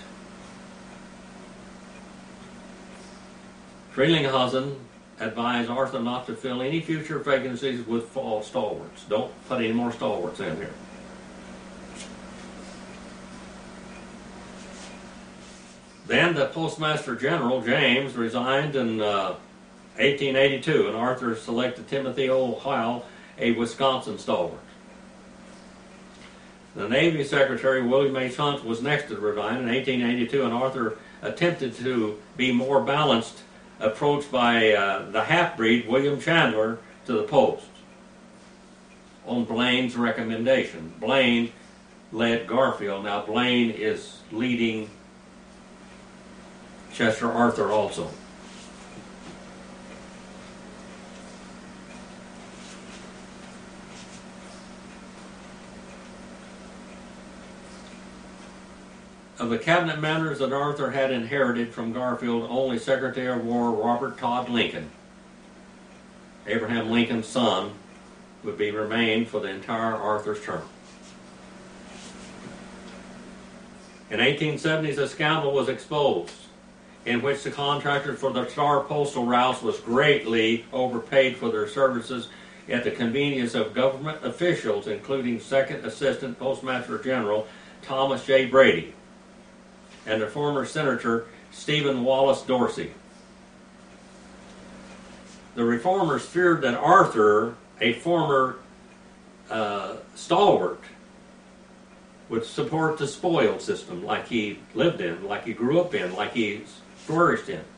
Frelinghuysen advised Arthur not to fill any future vacancies with false stalwarts. Don't put any more stalwarts in here. Then the Postmaster General, James, resigned in 1882, and Arthur selected Timothy O. Howell, a Wisconsin stalwart. The Navy Secretary, William H. Hunt, was next to resign in 1882, and Arthur attempted to be more balanced, approached by the half-breed William Chandler to the post on Blaine's recommendation. Blaine led Garfield. Now Blaine is leading Chester Arthur also. Of the cabinet members that Arthur had inherited from Garfield, only Secretary of War Robert Todd Lincoln, Abraham Lincoln's son, would be remained for the entire Arthur's term. In 1870s, a scandal was exposed in which the contractor for the Star Postal routes was greatly overpaid for their services at the convenience of government officials, including Second Assistant Postmaster General Thomas J. Brady and the former Senator Stephen Wallace Dorsey. The reformers feared that Arthur, a former stalwart, would support the spoil system like he lived in, like he grew up in, like he flourished in.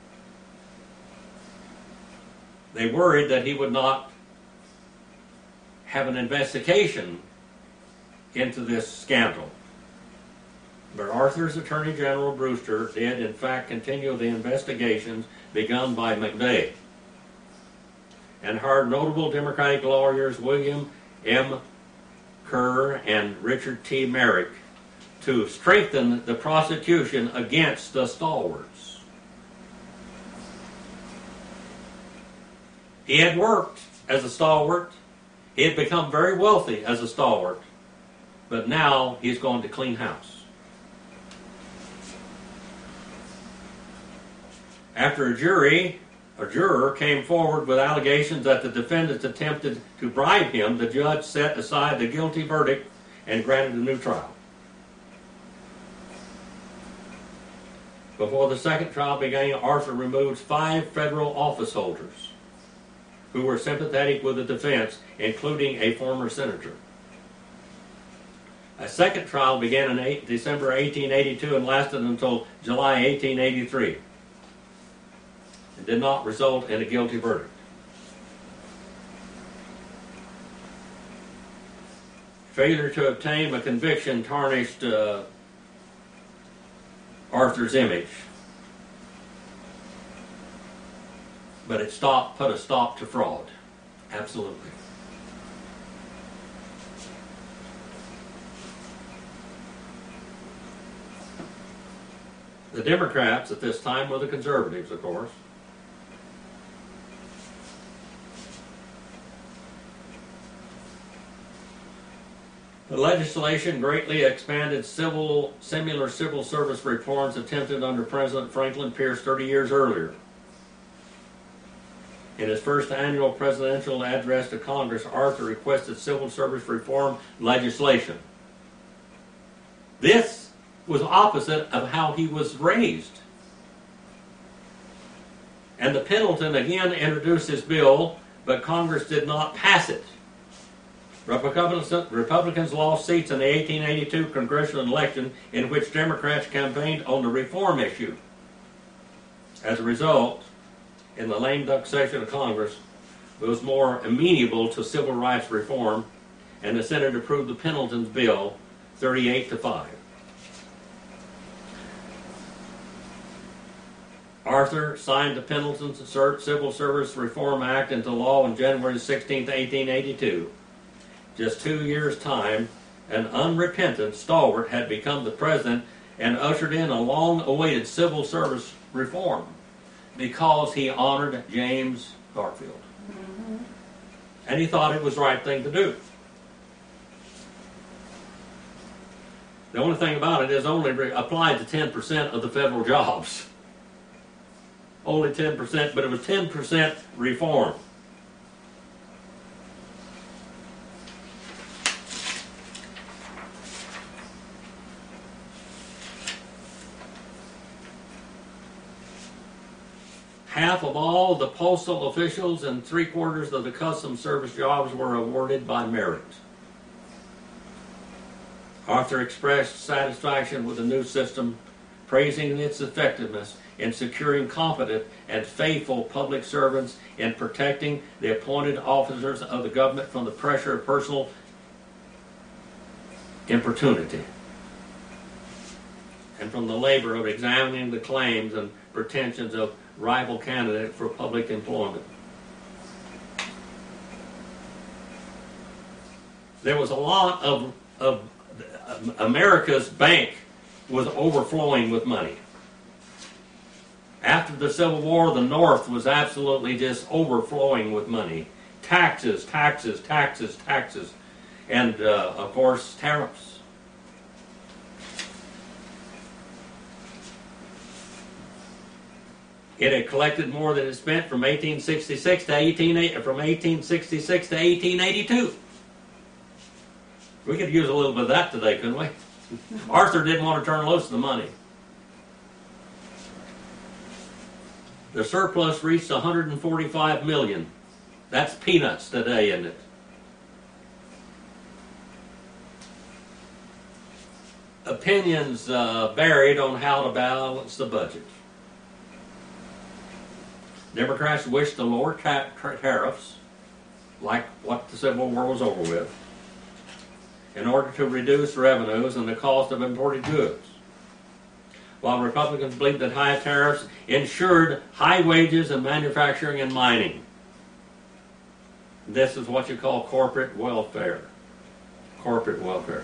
They worried that he would not have an investigation into this scandal. But Arthur's Attorney General Brewster did in fact continue the investigations begun by McVeigh, and hired notable Democratic lawyers William M. Kerr and Richard T. Merrick to strengthen the prosecution against the stalwarts. He had worked as a stalwart. He had become very wealthy as a stalwart. But now he's going to clean house. After a juror came forward with allegations that the defendants attempted to bribe him, the judge set aside the guilty verdict and granted a new trial. Before the second trial began, Arthur removed 5 federal office holders who were sympathetic with the defense, including a former senator. A second trial began in December 1882 and lasted until July 1883. It did not result in a guilty verdict. Failure to obtain a conviction tarnished Arthur's image, but it put a stop to fraud. Absolutely. The Democrats at this time were the conservatives, of course. The legislation greatly expanded similar civil service reforms attempted under President Franklin Pierce 30 years earlier. In his first annual presidential address to Congress, Arthur requested civil service reform legislation. This was opposite of how he was raised. And the Pendleton again introduced his bill, but Congress did not pass it. Republicans lost seats in the 1882 congressional election in which Democrats campaigned on the reform issue. As a result, in the lame duck session of Congress, it was more amenable to civil rights reform, and the Senate approved the Pendleton's bill 38-5. Arthur signed the Pendleton Civil Service Reform Act into law on January 16, 1882. Just 2 years' time, an unrepentant stalwart had become the president and ushered in a long-awaited civil service reform because he honored James Garfield. And he thought it was the right thing to do. The only thing about it is only applied to 10% of the federal jobs. Only 10%, but it was 10% reform. Half of all the postal officials and 3/4 of the customs service jobs were awarded by merit. Arthur expressed satisfaction with the new system, praising its effectiveness in securing competent and faithful public servants, in protecting the appointed officers of the government from the pressure of personal importunity, and from the labor of examining the claims and pretensions of rival candidates for public employment. There was a lot of America's bank was overflowing with money. After the Civil War, the North was absolutely just overflowing with money. Taxes, taxes, taxes, taxes, and of course tariffs. It had collected more than it spent from 1866 to 1882. We could use a little bit of that today, couldn't we? Arthur didn't want to turn loose the money. The surplus reached $145 million. That's peanuts today, isn't it? Opinions varied on how to balance the budget. Democrats wished to lower tariffs, like what the Civil War was over with, in order to reduce revenues and the cost of imported goods, while Republicans believed that high tariffs ensured high wages in manufacturing and mining. This is what you call corporate welfare. Corporate welfare.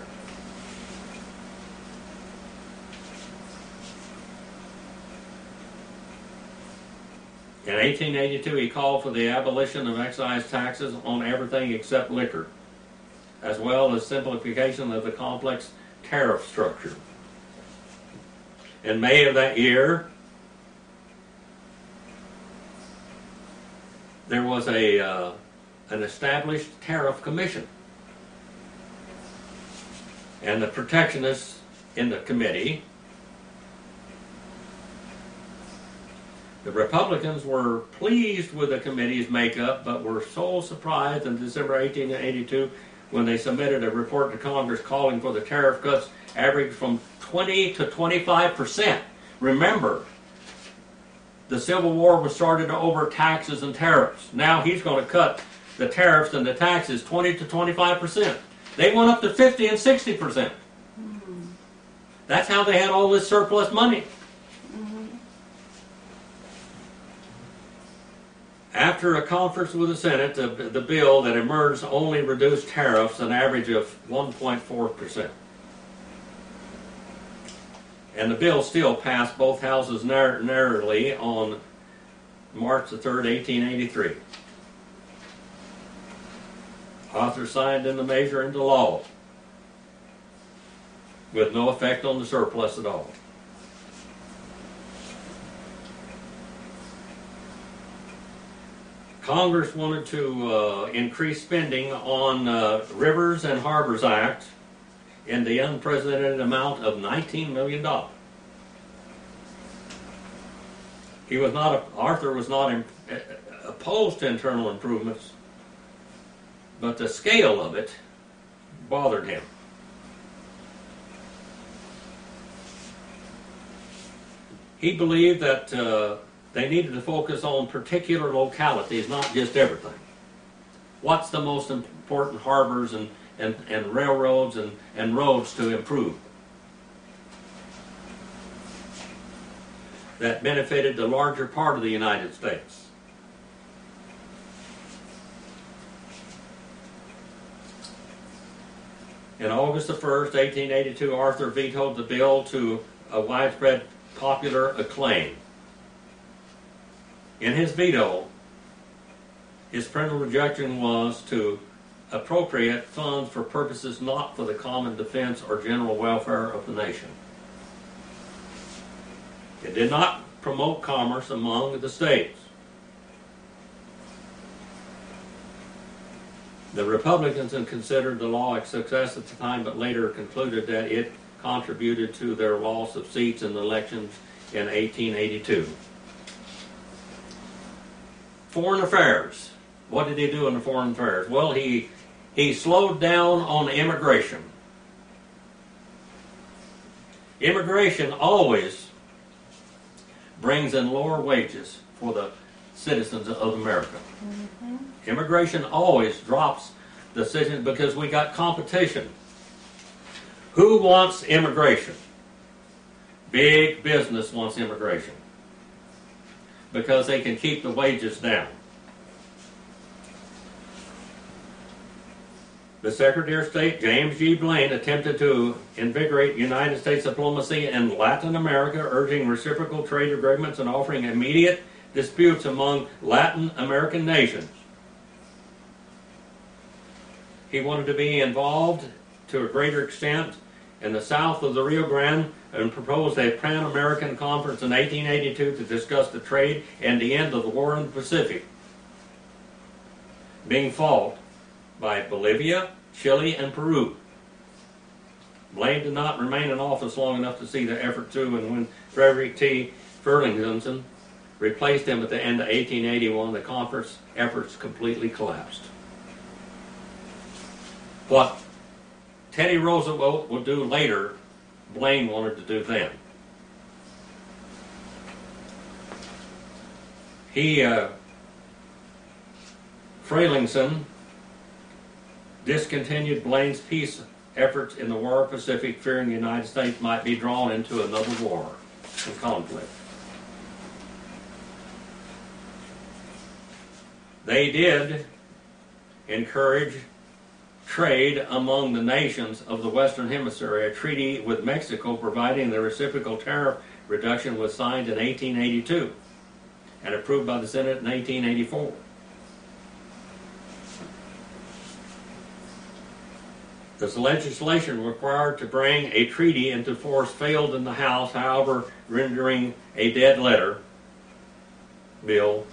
In 1882, he called for the abolition of excise taxes on everything except liquor, as well as simplification of the complex tariff structure. In May of that year, there was an established tariff commission. And the protectionists in the committee, the Republicans were pleased with the committee's makeup, but were so surprised in December 1882 when they submitted a report to Congress calling for the tariff cuts averaged from 20 to 25%. Remember, the Civil War was started over taxes and tariffs. Now he's going to cut the tariffs and the taxes 20 to 25%. They went up to 50 and 60%. That's how they had all this surplus money. After a conference with the Senate, the bill that emerged only reduced tariffs an average of 1.4%. And the bill still passed both houses narrowly on March the 3rd, 1883. Arthur signed in the measure into law, with no effect on the surplus at all. Congress wanted to increase spending on Rivers and Harbors Act in the unprecedented amount of $19 million. Arthur was not opposed to internal improvements, but the scale of it bothered him. He believed that they needed to focus on particular localities, not just everything. What's the most important harbors and railroads and roads to improve? that benefited the larger part of the United States. In August the 1st, 1882, Arthur vetoed the bill to a widespread popular acclaim. In his veto, his parental rejection was to appropriate funds for purposes not for the common defense or general welfare of the nation. It did not promote commerce among the states. The Republicans had considered the law a success at the time, but later concluded that it contributed to their loss of seats in the elections in 1882. Foreign affairs. What did he do in the foreign affairs? Well, he slowed down on immigration. Immigration always brings in lower wages for the citizens of America. Mm-hmm. Immigration always drops the citizens because we got competition. Who wants immigration? Big business wants immigration because they can keep the wages down. The Secretary of State, James G. Blaine, attempted to invigorate United States diplomacy in Latin America, urging reciprocal trade agreements and offering immediate disputes among Latin American nations. He wanted to be involved to a greater extent in the south of the Rio Grande and proposed a Pan-American conference in 1882 to discuss the trade and the end of the war in the Pacific, being fought by Bolivia, Chile, and Peru. Blaine did not remain in office long enough to see the effort through, and when Frederick T. Burlington replaced him at the end of 1881, the conference efforts completely collapsed. What Teddy Roosevelt would do later, Blaine wanted to do then. Fralington discontinued Blaine's peace efforts in the War of the Pacific, fearing the United States might be drawn into another war and conflict. They did encourage trade among the nations of the Western Hemisphere. A treaty with Mexico providing the reciprocal tariff reduction was signed in 1882 and approved by the Senate in 1884. This legislation required to bring a treaty into force failed in the House, however, rendering a dead letter bill.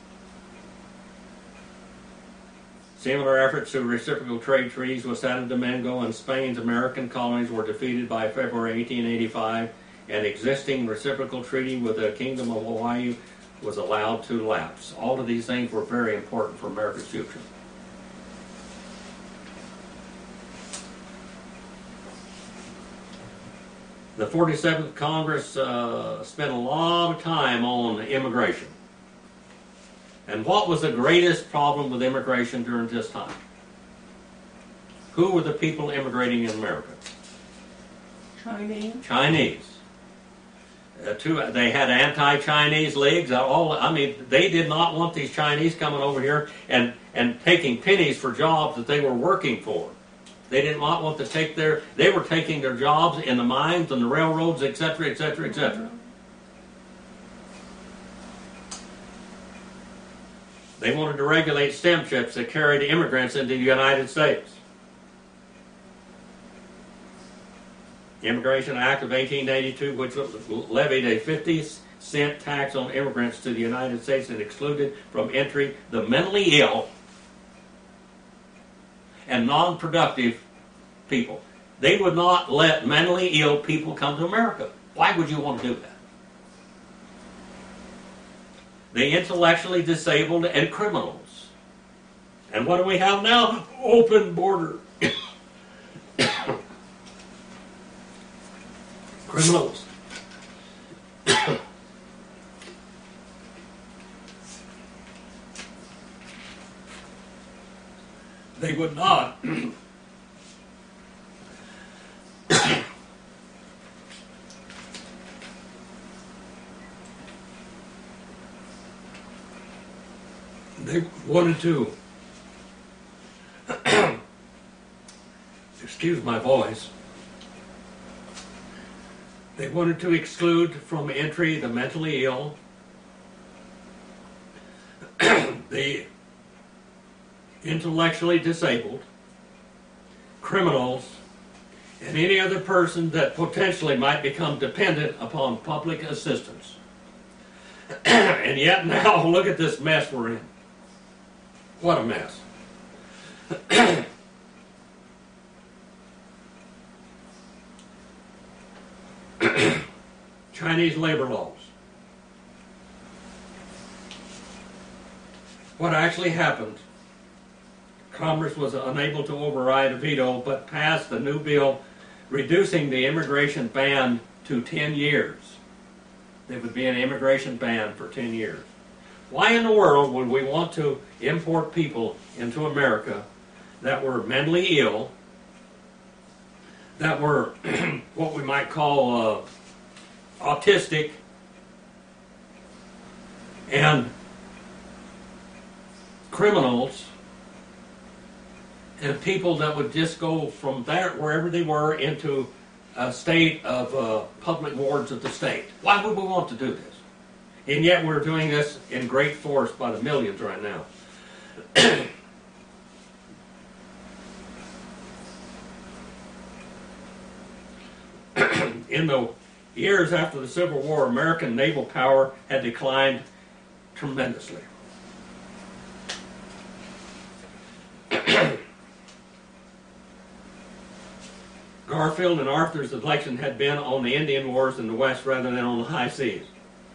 Similar efforts to reciprocal trade treaties with Santo Domingo and Spain's American colonies were defeated by February 1885. An existing reciprocal treaty with the Kingdom of Hawaii was allowed to lapse. All of these things were very important for America's future. The 47th Congress spent a lot of time on immigration. And what was the greatest problem with immigration during this time? Who were the people immigrating in America? Chinese. They had anti-Chinese leagues. They did not want these Chinese coming over here and taking pennies for jobs that they were working for. They did not want to take they were taking their jobs in the mines and the railroads, etc., etc., etc. They wanted to regulate steamships that carried immigrants into the United States. The Immigration Act of 1882, which levied a 50-cent tax on immigrants to the United States and excluded from entry the mentally ill and non-productive people. They would not let mentally ill people come to America. Why would you want to do that? The intellectually disabled and criminals. And what do we have now? Open border. Criminals. They would not. They wanted to, excuse my voice, they wanted to exclude from entry the mentally ill, the intellectually disabled, criminals, and any other person that potentially might become dependent upon public assistance. And yet now, look at this mess we're in. What a mess. Chinese labor laws. What actually happened, Congress was unable to override a veto, but passed a new bill reducing the immigration ban to 10 years. There would be an immigration ban for 10 years. Why in the world would we want to import people into America that were mentally ill, that were what we might call autistic, and criminals, and people that would just go from there, wherever they were, into a state of public wards of the state? Why would we want to do this? And yet we're doing this in great force by the millions right now. In the years after the Civil War, American naval power had declined tremendously. Garfield and Arthur's election had been on the Indian Wars in the West rather than on the high seas.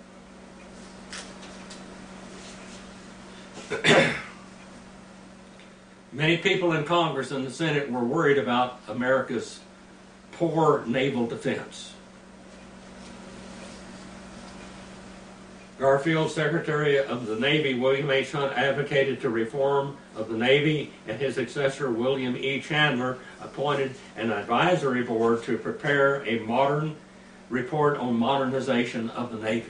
Many people in Congress and the Senate were worried about America's poor naval defense. Garfield, Secretary of the Navy William H. Hunt, advocated to reform of the Navy, and his successor William E. Chandler appointed an advisory board to prepare a modern report on modernization of the Navy.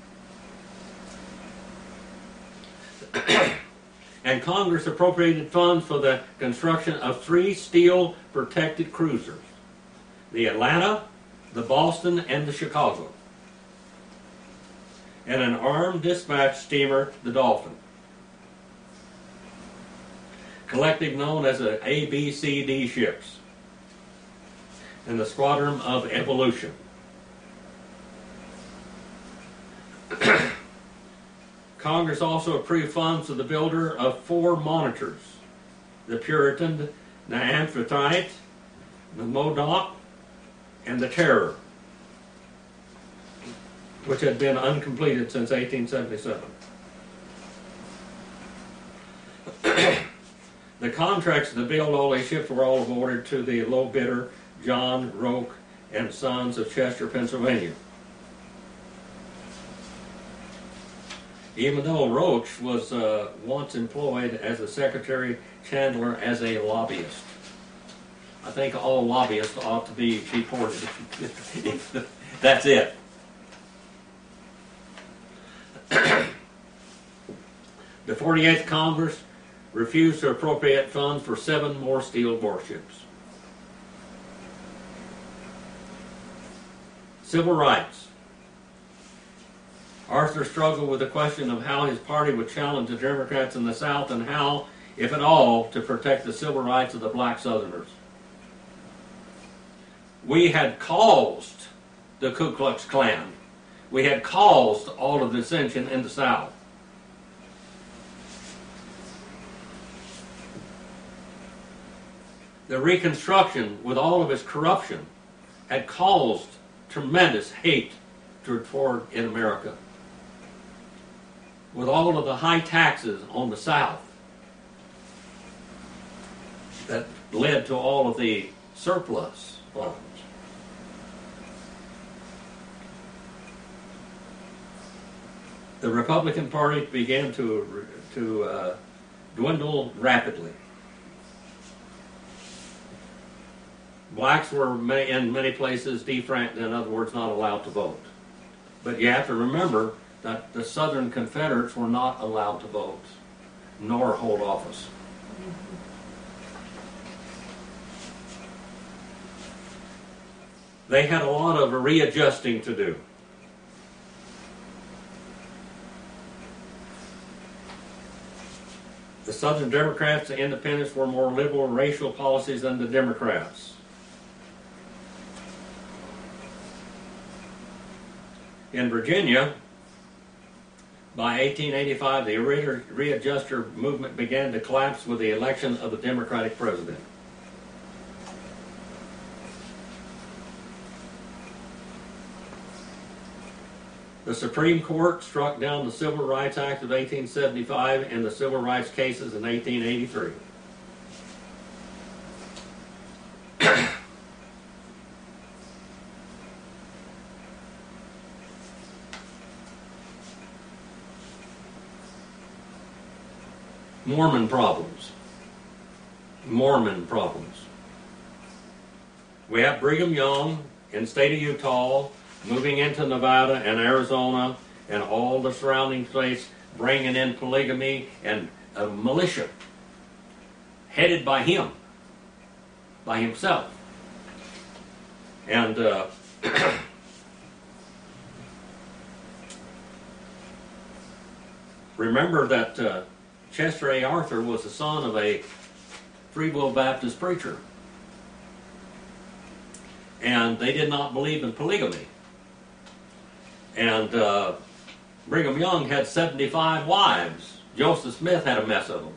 And Congress appropriated funds for the construction of 3 steel-protected cruisers: the Atlanta, the Boston, and the Chicago, and an armed dispatch steamer, the Dolphin, collectively known as the ABCD ships, and the Squadron of Evolution. Congress also approved funds for the builder of 4 monitors: the Puritan, the Amphitrite, the Modoc, and the Terror, which had been uncompleted since 1877. The contracts to build all these ships were all awarded to the low bidder, John Roche and Sons of Chester, Pennsylvania. Even though Roche was once employed as a secretary, Chandler as a lobbyist. I think all lobbyists ought to be deported. That's it. The 48th Congress refused to appropriate funds for 7 more steel warships. Civil rights. Arthur struggled with the question of how his party would challenge the Democrats in the South, and how, if at all, to protect the civil rights of the black Southerners. We had caused the Ku Klux Klan. We had caused all of the dissension in the South. The Reconstruction, with all of its corruption, had caused tremendous hate toward in America. With all of the high taxes on the South that led to all of the surplus funds. The Republican Party began to dwindle rapidly. Blacks were in many places defranchised, in other words, not allowed to vote. But you have to remember that the Southern Confederates were not allowed to vote. nor hold office. They had a lot of readjusting to do. The Southern Democrats and Independents were more liberal in racial policies than the Democrats. In Virginia, by 1885, the readjuster movement began to collapse with the election of the Democratic president. The Supreme Court struck down the Civil Rights Act of 1875 and the civil rights cases in 1883. Mormon problems. Mormon problems. We have Brigham Young in the state of Utah moving into Nevada and Arizona and all the surrounding states, bringing in polygamy and a militia headed by him, by himself. And remember that Chester A. Arthur was the son of a Free Will Baptist preacher. And they did not believe in polygamy. And Brigham Young had 75 wives. Joseph Smith had a mess of them.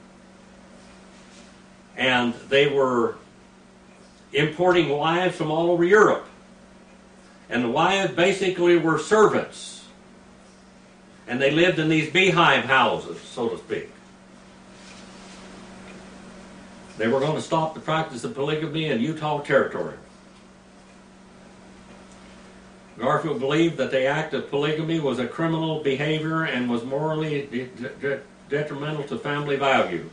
And they were importing wives from all over Europe. And the wives basically were servants. And they lived in these beehive houses, so to speak. They were going to stop the practice of polygamy in Utah Territory. Garfield believed that the act of polygamy was a criminal behavior and was morally detrimental to family value.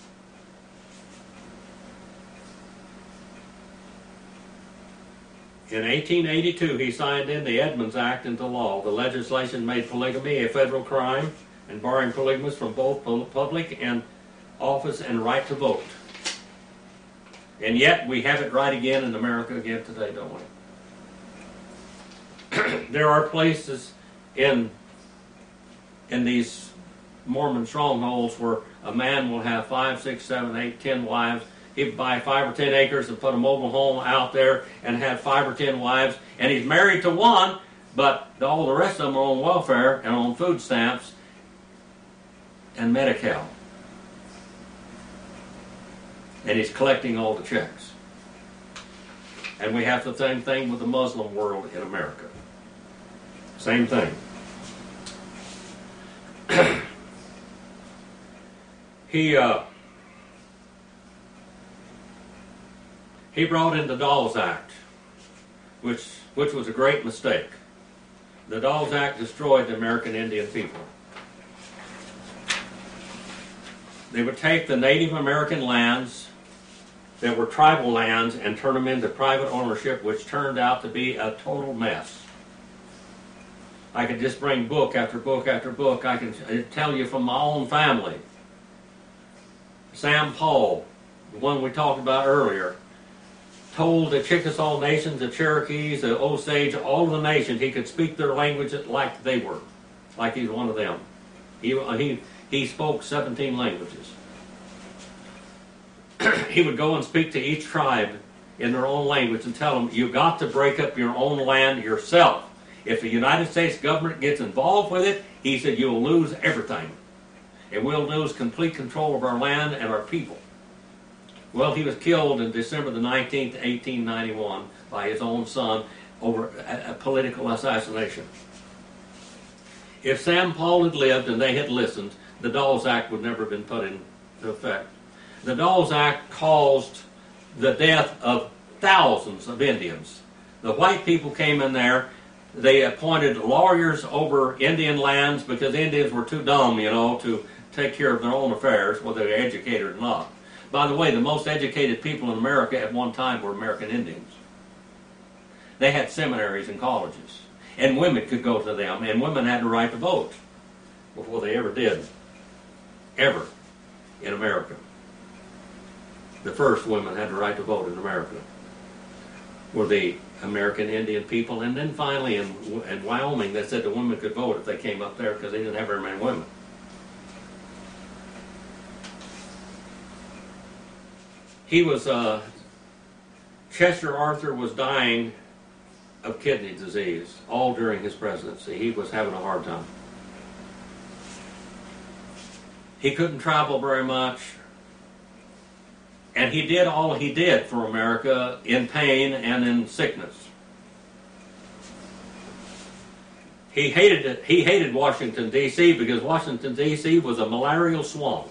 In 1882, he signed in the Edmunds Act into law. The legislation made polygamy a federal crime and barring polygamists from both public and office and right to vote. And yet, we have it right again in America again today, don't we? There are places in these Mormon strongholds where a man will have 5, 6, 7, 8, 10 wives. He'd buy 5 or 10 acres and put a mobile home out there and have 5 or 10 wives. And he's married to one, but all the rest of them are on welfare and on food stamps and Medi-Cal. And he's collecting all the checks. And we have the same thing with the Muslim world in America. Same thing. He brought in the Dawes Act, which was a great mistake. The Dawes Act destroyed the American Indian people. They would take the Native American lands that were tribal lands and turn them into private ownership, which turned out to be a total mess. I could just bring book after book after book. I can tell you from my own family. Sam Paul, the one we talked about earlier, told the Chickasaw nations, the Cherokees, the Osage, all of the nations, he could speak their language like they were, like he's one of them. He spoke 17 languages. He would go and speak to each tribe in their own language and tell them, you've got to break up your own land yourself. If the United States government gets involved with it, he said, you'll lose everything. And we'll lose complete control of our land and our people. Well, he was killed on December the 19th, 1891 by his own son over a political assassination. If Sam Paul had lived and they had listened, the Dawes Act would never have been put into effect. The Dawes Act caused the death of thousands of Indians. The white people came in there. They appointed lawyers over Indian lands because Indians were too dumb, to take care of their own affairs, whether they're educated or not. By the way, the most educated people in America at one time were American Indians. They had seminaries and colleges, and women could go to them, and women had the right to vote before they ever did. Ever. in America. The first women had the right to vote in America were the American Indian people. And then finally in Wyoming, they said the women could vote if they came up there because they didn't have very many women. He was, Chester Arthur was dying of kidney disease all during his presidency. He was having a hard time. He couldn't travel very much. And he did all he did for America in pain and in sickness. He hated it. He hated Washington, D.C. because Washington, D.C. was a malarial swamp.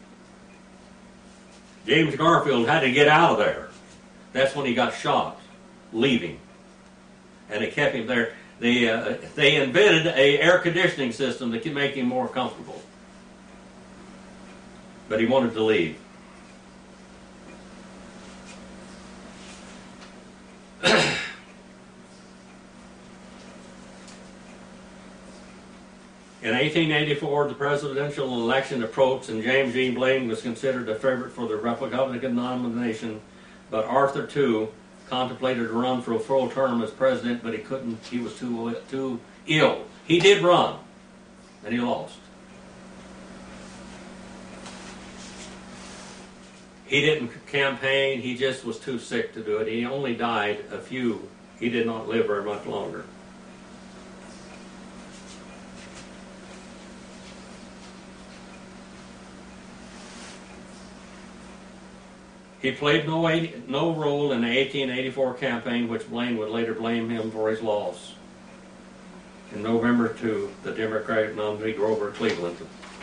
James Garfield had to get out of there. That's when he got shot, leaving. And they kept him there. They invented an air conditioning system that could make him more comfortable. But he wanted to leave. In 1884, the presidential election approached, and James E. Blaine was considered a favorite for the Republican nomination. But Arthur, too, contemplated a run for a full term as president, but he couldn't. He was too ill. He did run, and he lost. He didn't campaign. He just was too sick to do it. He only died a few. He did not live very much longer. He played no role in the 1884 campaign, which Blaine would later blame him for his loss. In November, to the Democratic nominee Grover Cleveland.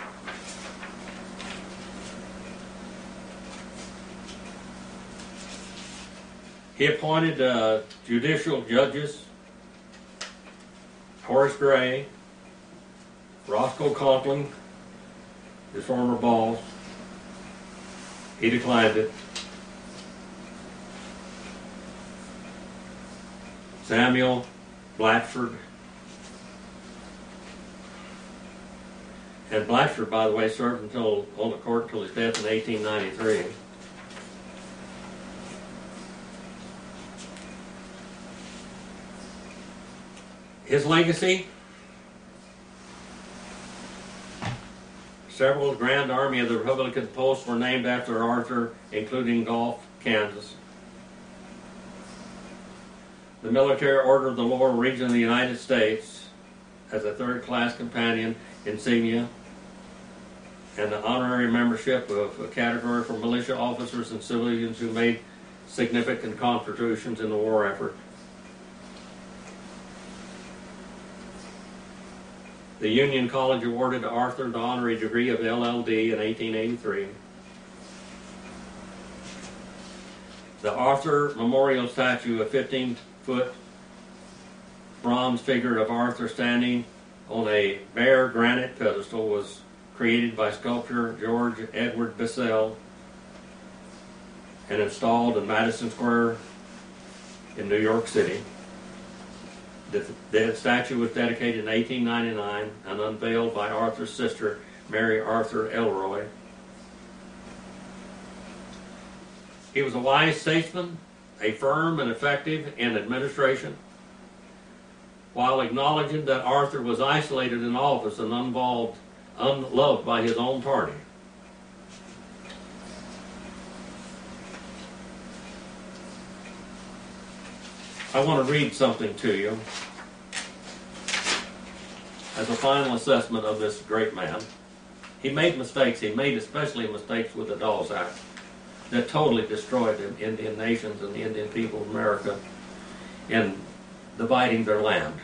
He appointed judicial judges, Horace Gray, Roscoe Conkling, his former boss. He declined it. Samuel Blatchford. And Blatchford, by the way, served on the court until his death in 1893. His legacy: several Grand Army of the Republican posts were named after Arthur, including Gulf, Kansas. The Military Order of the Lower Region of the United States as a third-class companion insignia, and the honorary membership of a category for militia officers and civilians who made significant contributions in the war effort. The Union College awarded Arthur the honorary degree of LL.D. in 1883. The Arthur Memorial Statue, a 15-foot bronze figure of Arthur standing on a bare granite pedestal, was created by sculptor George Edward Bissell and installed in Madison Square in New York City. The statue was dedicated in 1899 and unveiled by Arthur's sister, Mary Arthur Elroy. He was a wise statesman, a firm and effective in administration, while acknowledging that Arthur was isolated in office and unloved by his own party. I want to read something to you as a final assessment of this great man. He made mistakes. He made especially mistakes with the Dawes Act that totally destroyed the Indian nations and the Indian people of America in dividing their land.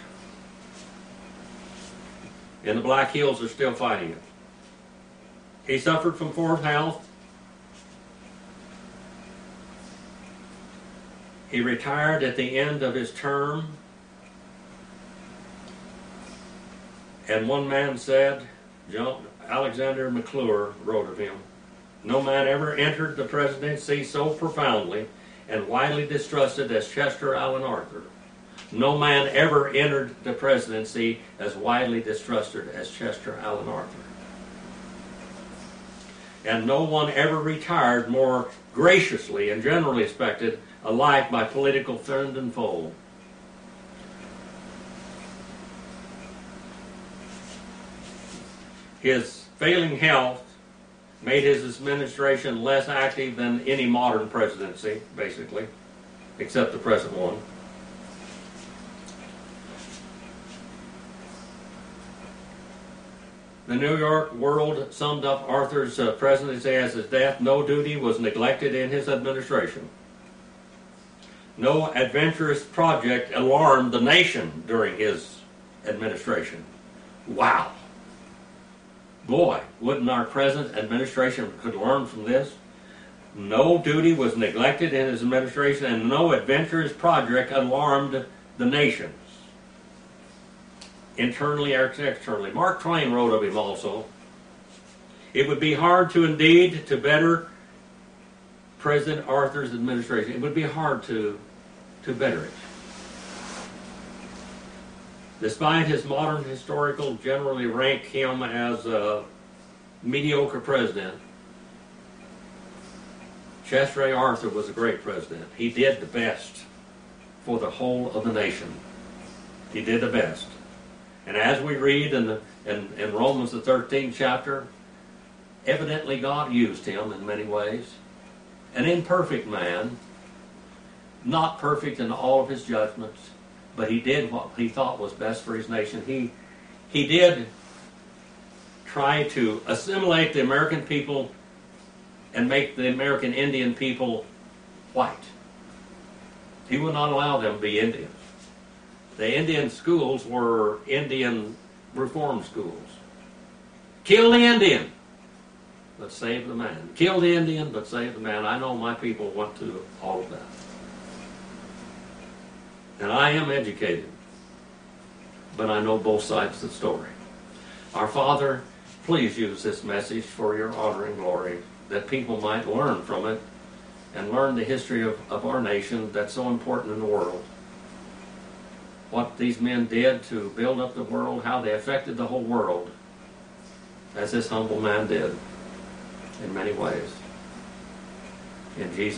And the Black Hills are still fighting it. He suffered from poor health. He retired at the end of his term, and one man said, Alexander McClure wrote of him, "No man ever entered the presidency so profoundly and widely distrusted as Chester Alan Arthur. No man ever entered the presidency as widely distrusted as Chester Alan Arthur." and no one ever retired more graciously and generally respected alike by political friend and foe. His failing health made his administration less active than any modern presidency, basically, except the present one. The New York World summed up Arthur's presidency as his death. No duty was neglected in his administration. No adventurous project alarmed the nation during his administration. Wow. Boy, wouldn't our present administration could learn from this? No duty was neglected in his administration, and no adventurous project alarmed the nations, internally or externally. Mark Twain wrote of him also. It would be hard to indeed to better President Arthur's administration. It would be hard to better it. Despite his modern historical generally rank him as a mediocre president, Chester A. Arthur was a great president. He did the best for the whole of the nation. He did the best. And as we read in Romans the 13th chapter, evidently God used him in many ways. An imperfect man, not perfect in all of his judgments, but he did what he thought was best for his nation. He did try to assimilate the American people and make the American Indian people white. He would not allow them to be Indians. The Indian schools were Indian reform schools. Kill the Indian, but save the man. Kill the Indian, but save the man. I know my people went to all of that. And I am educated, but I know both sides of the story. Our Father, please use this message for your honor and glory, that people might learn from it and learn the history of our nation that's so important in the world. What these men did to build up the world, how they affected the whole world, as this humble man did in many ways. In Jesus'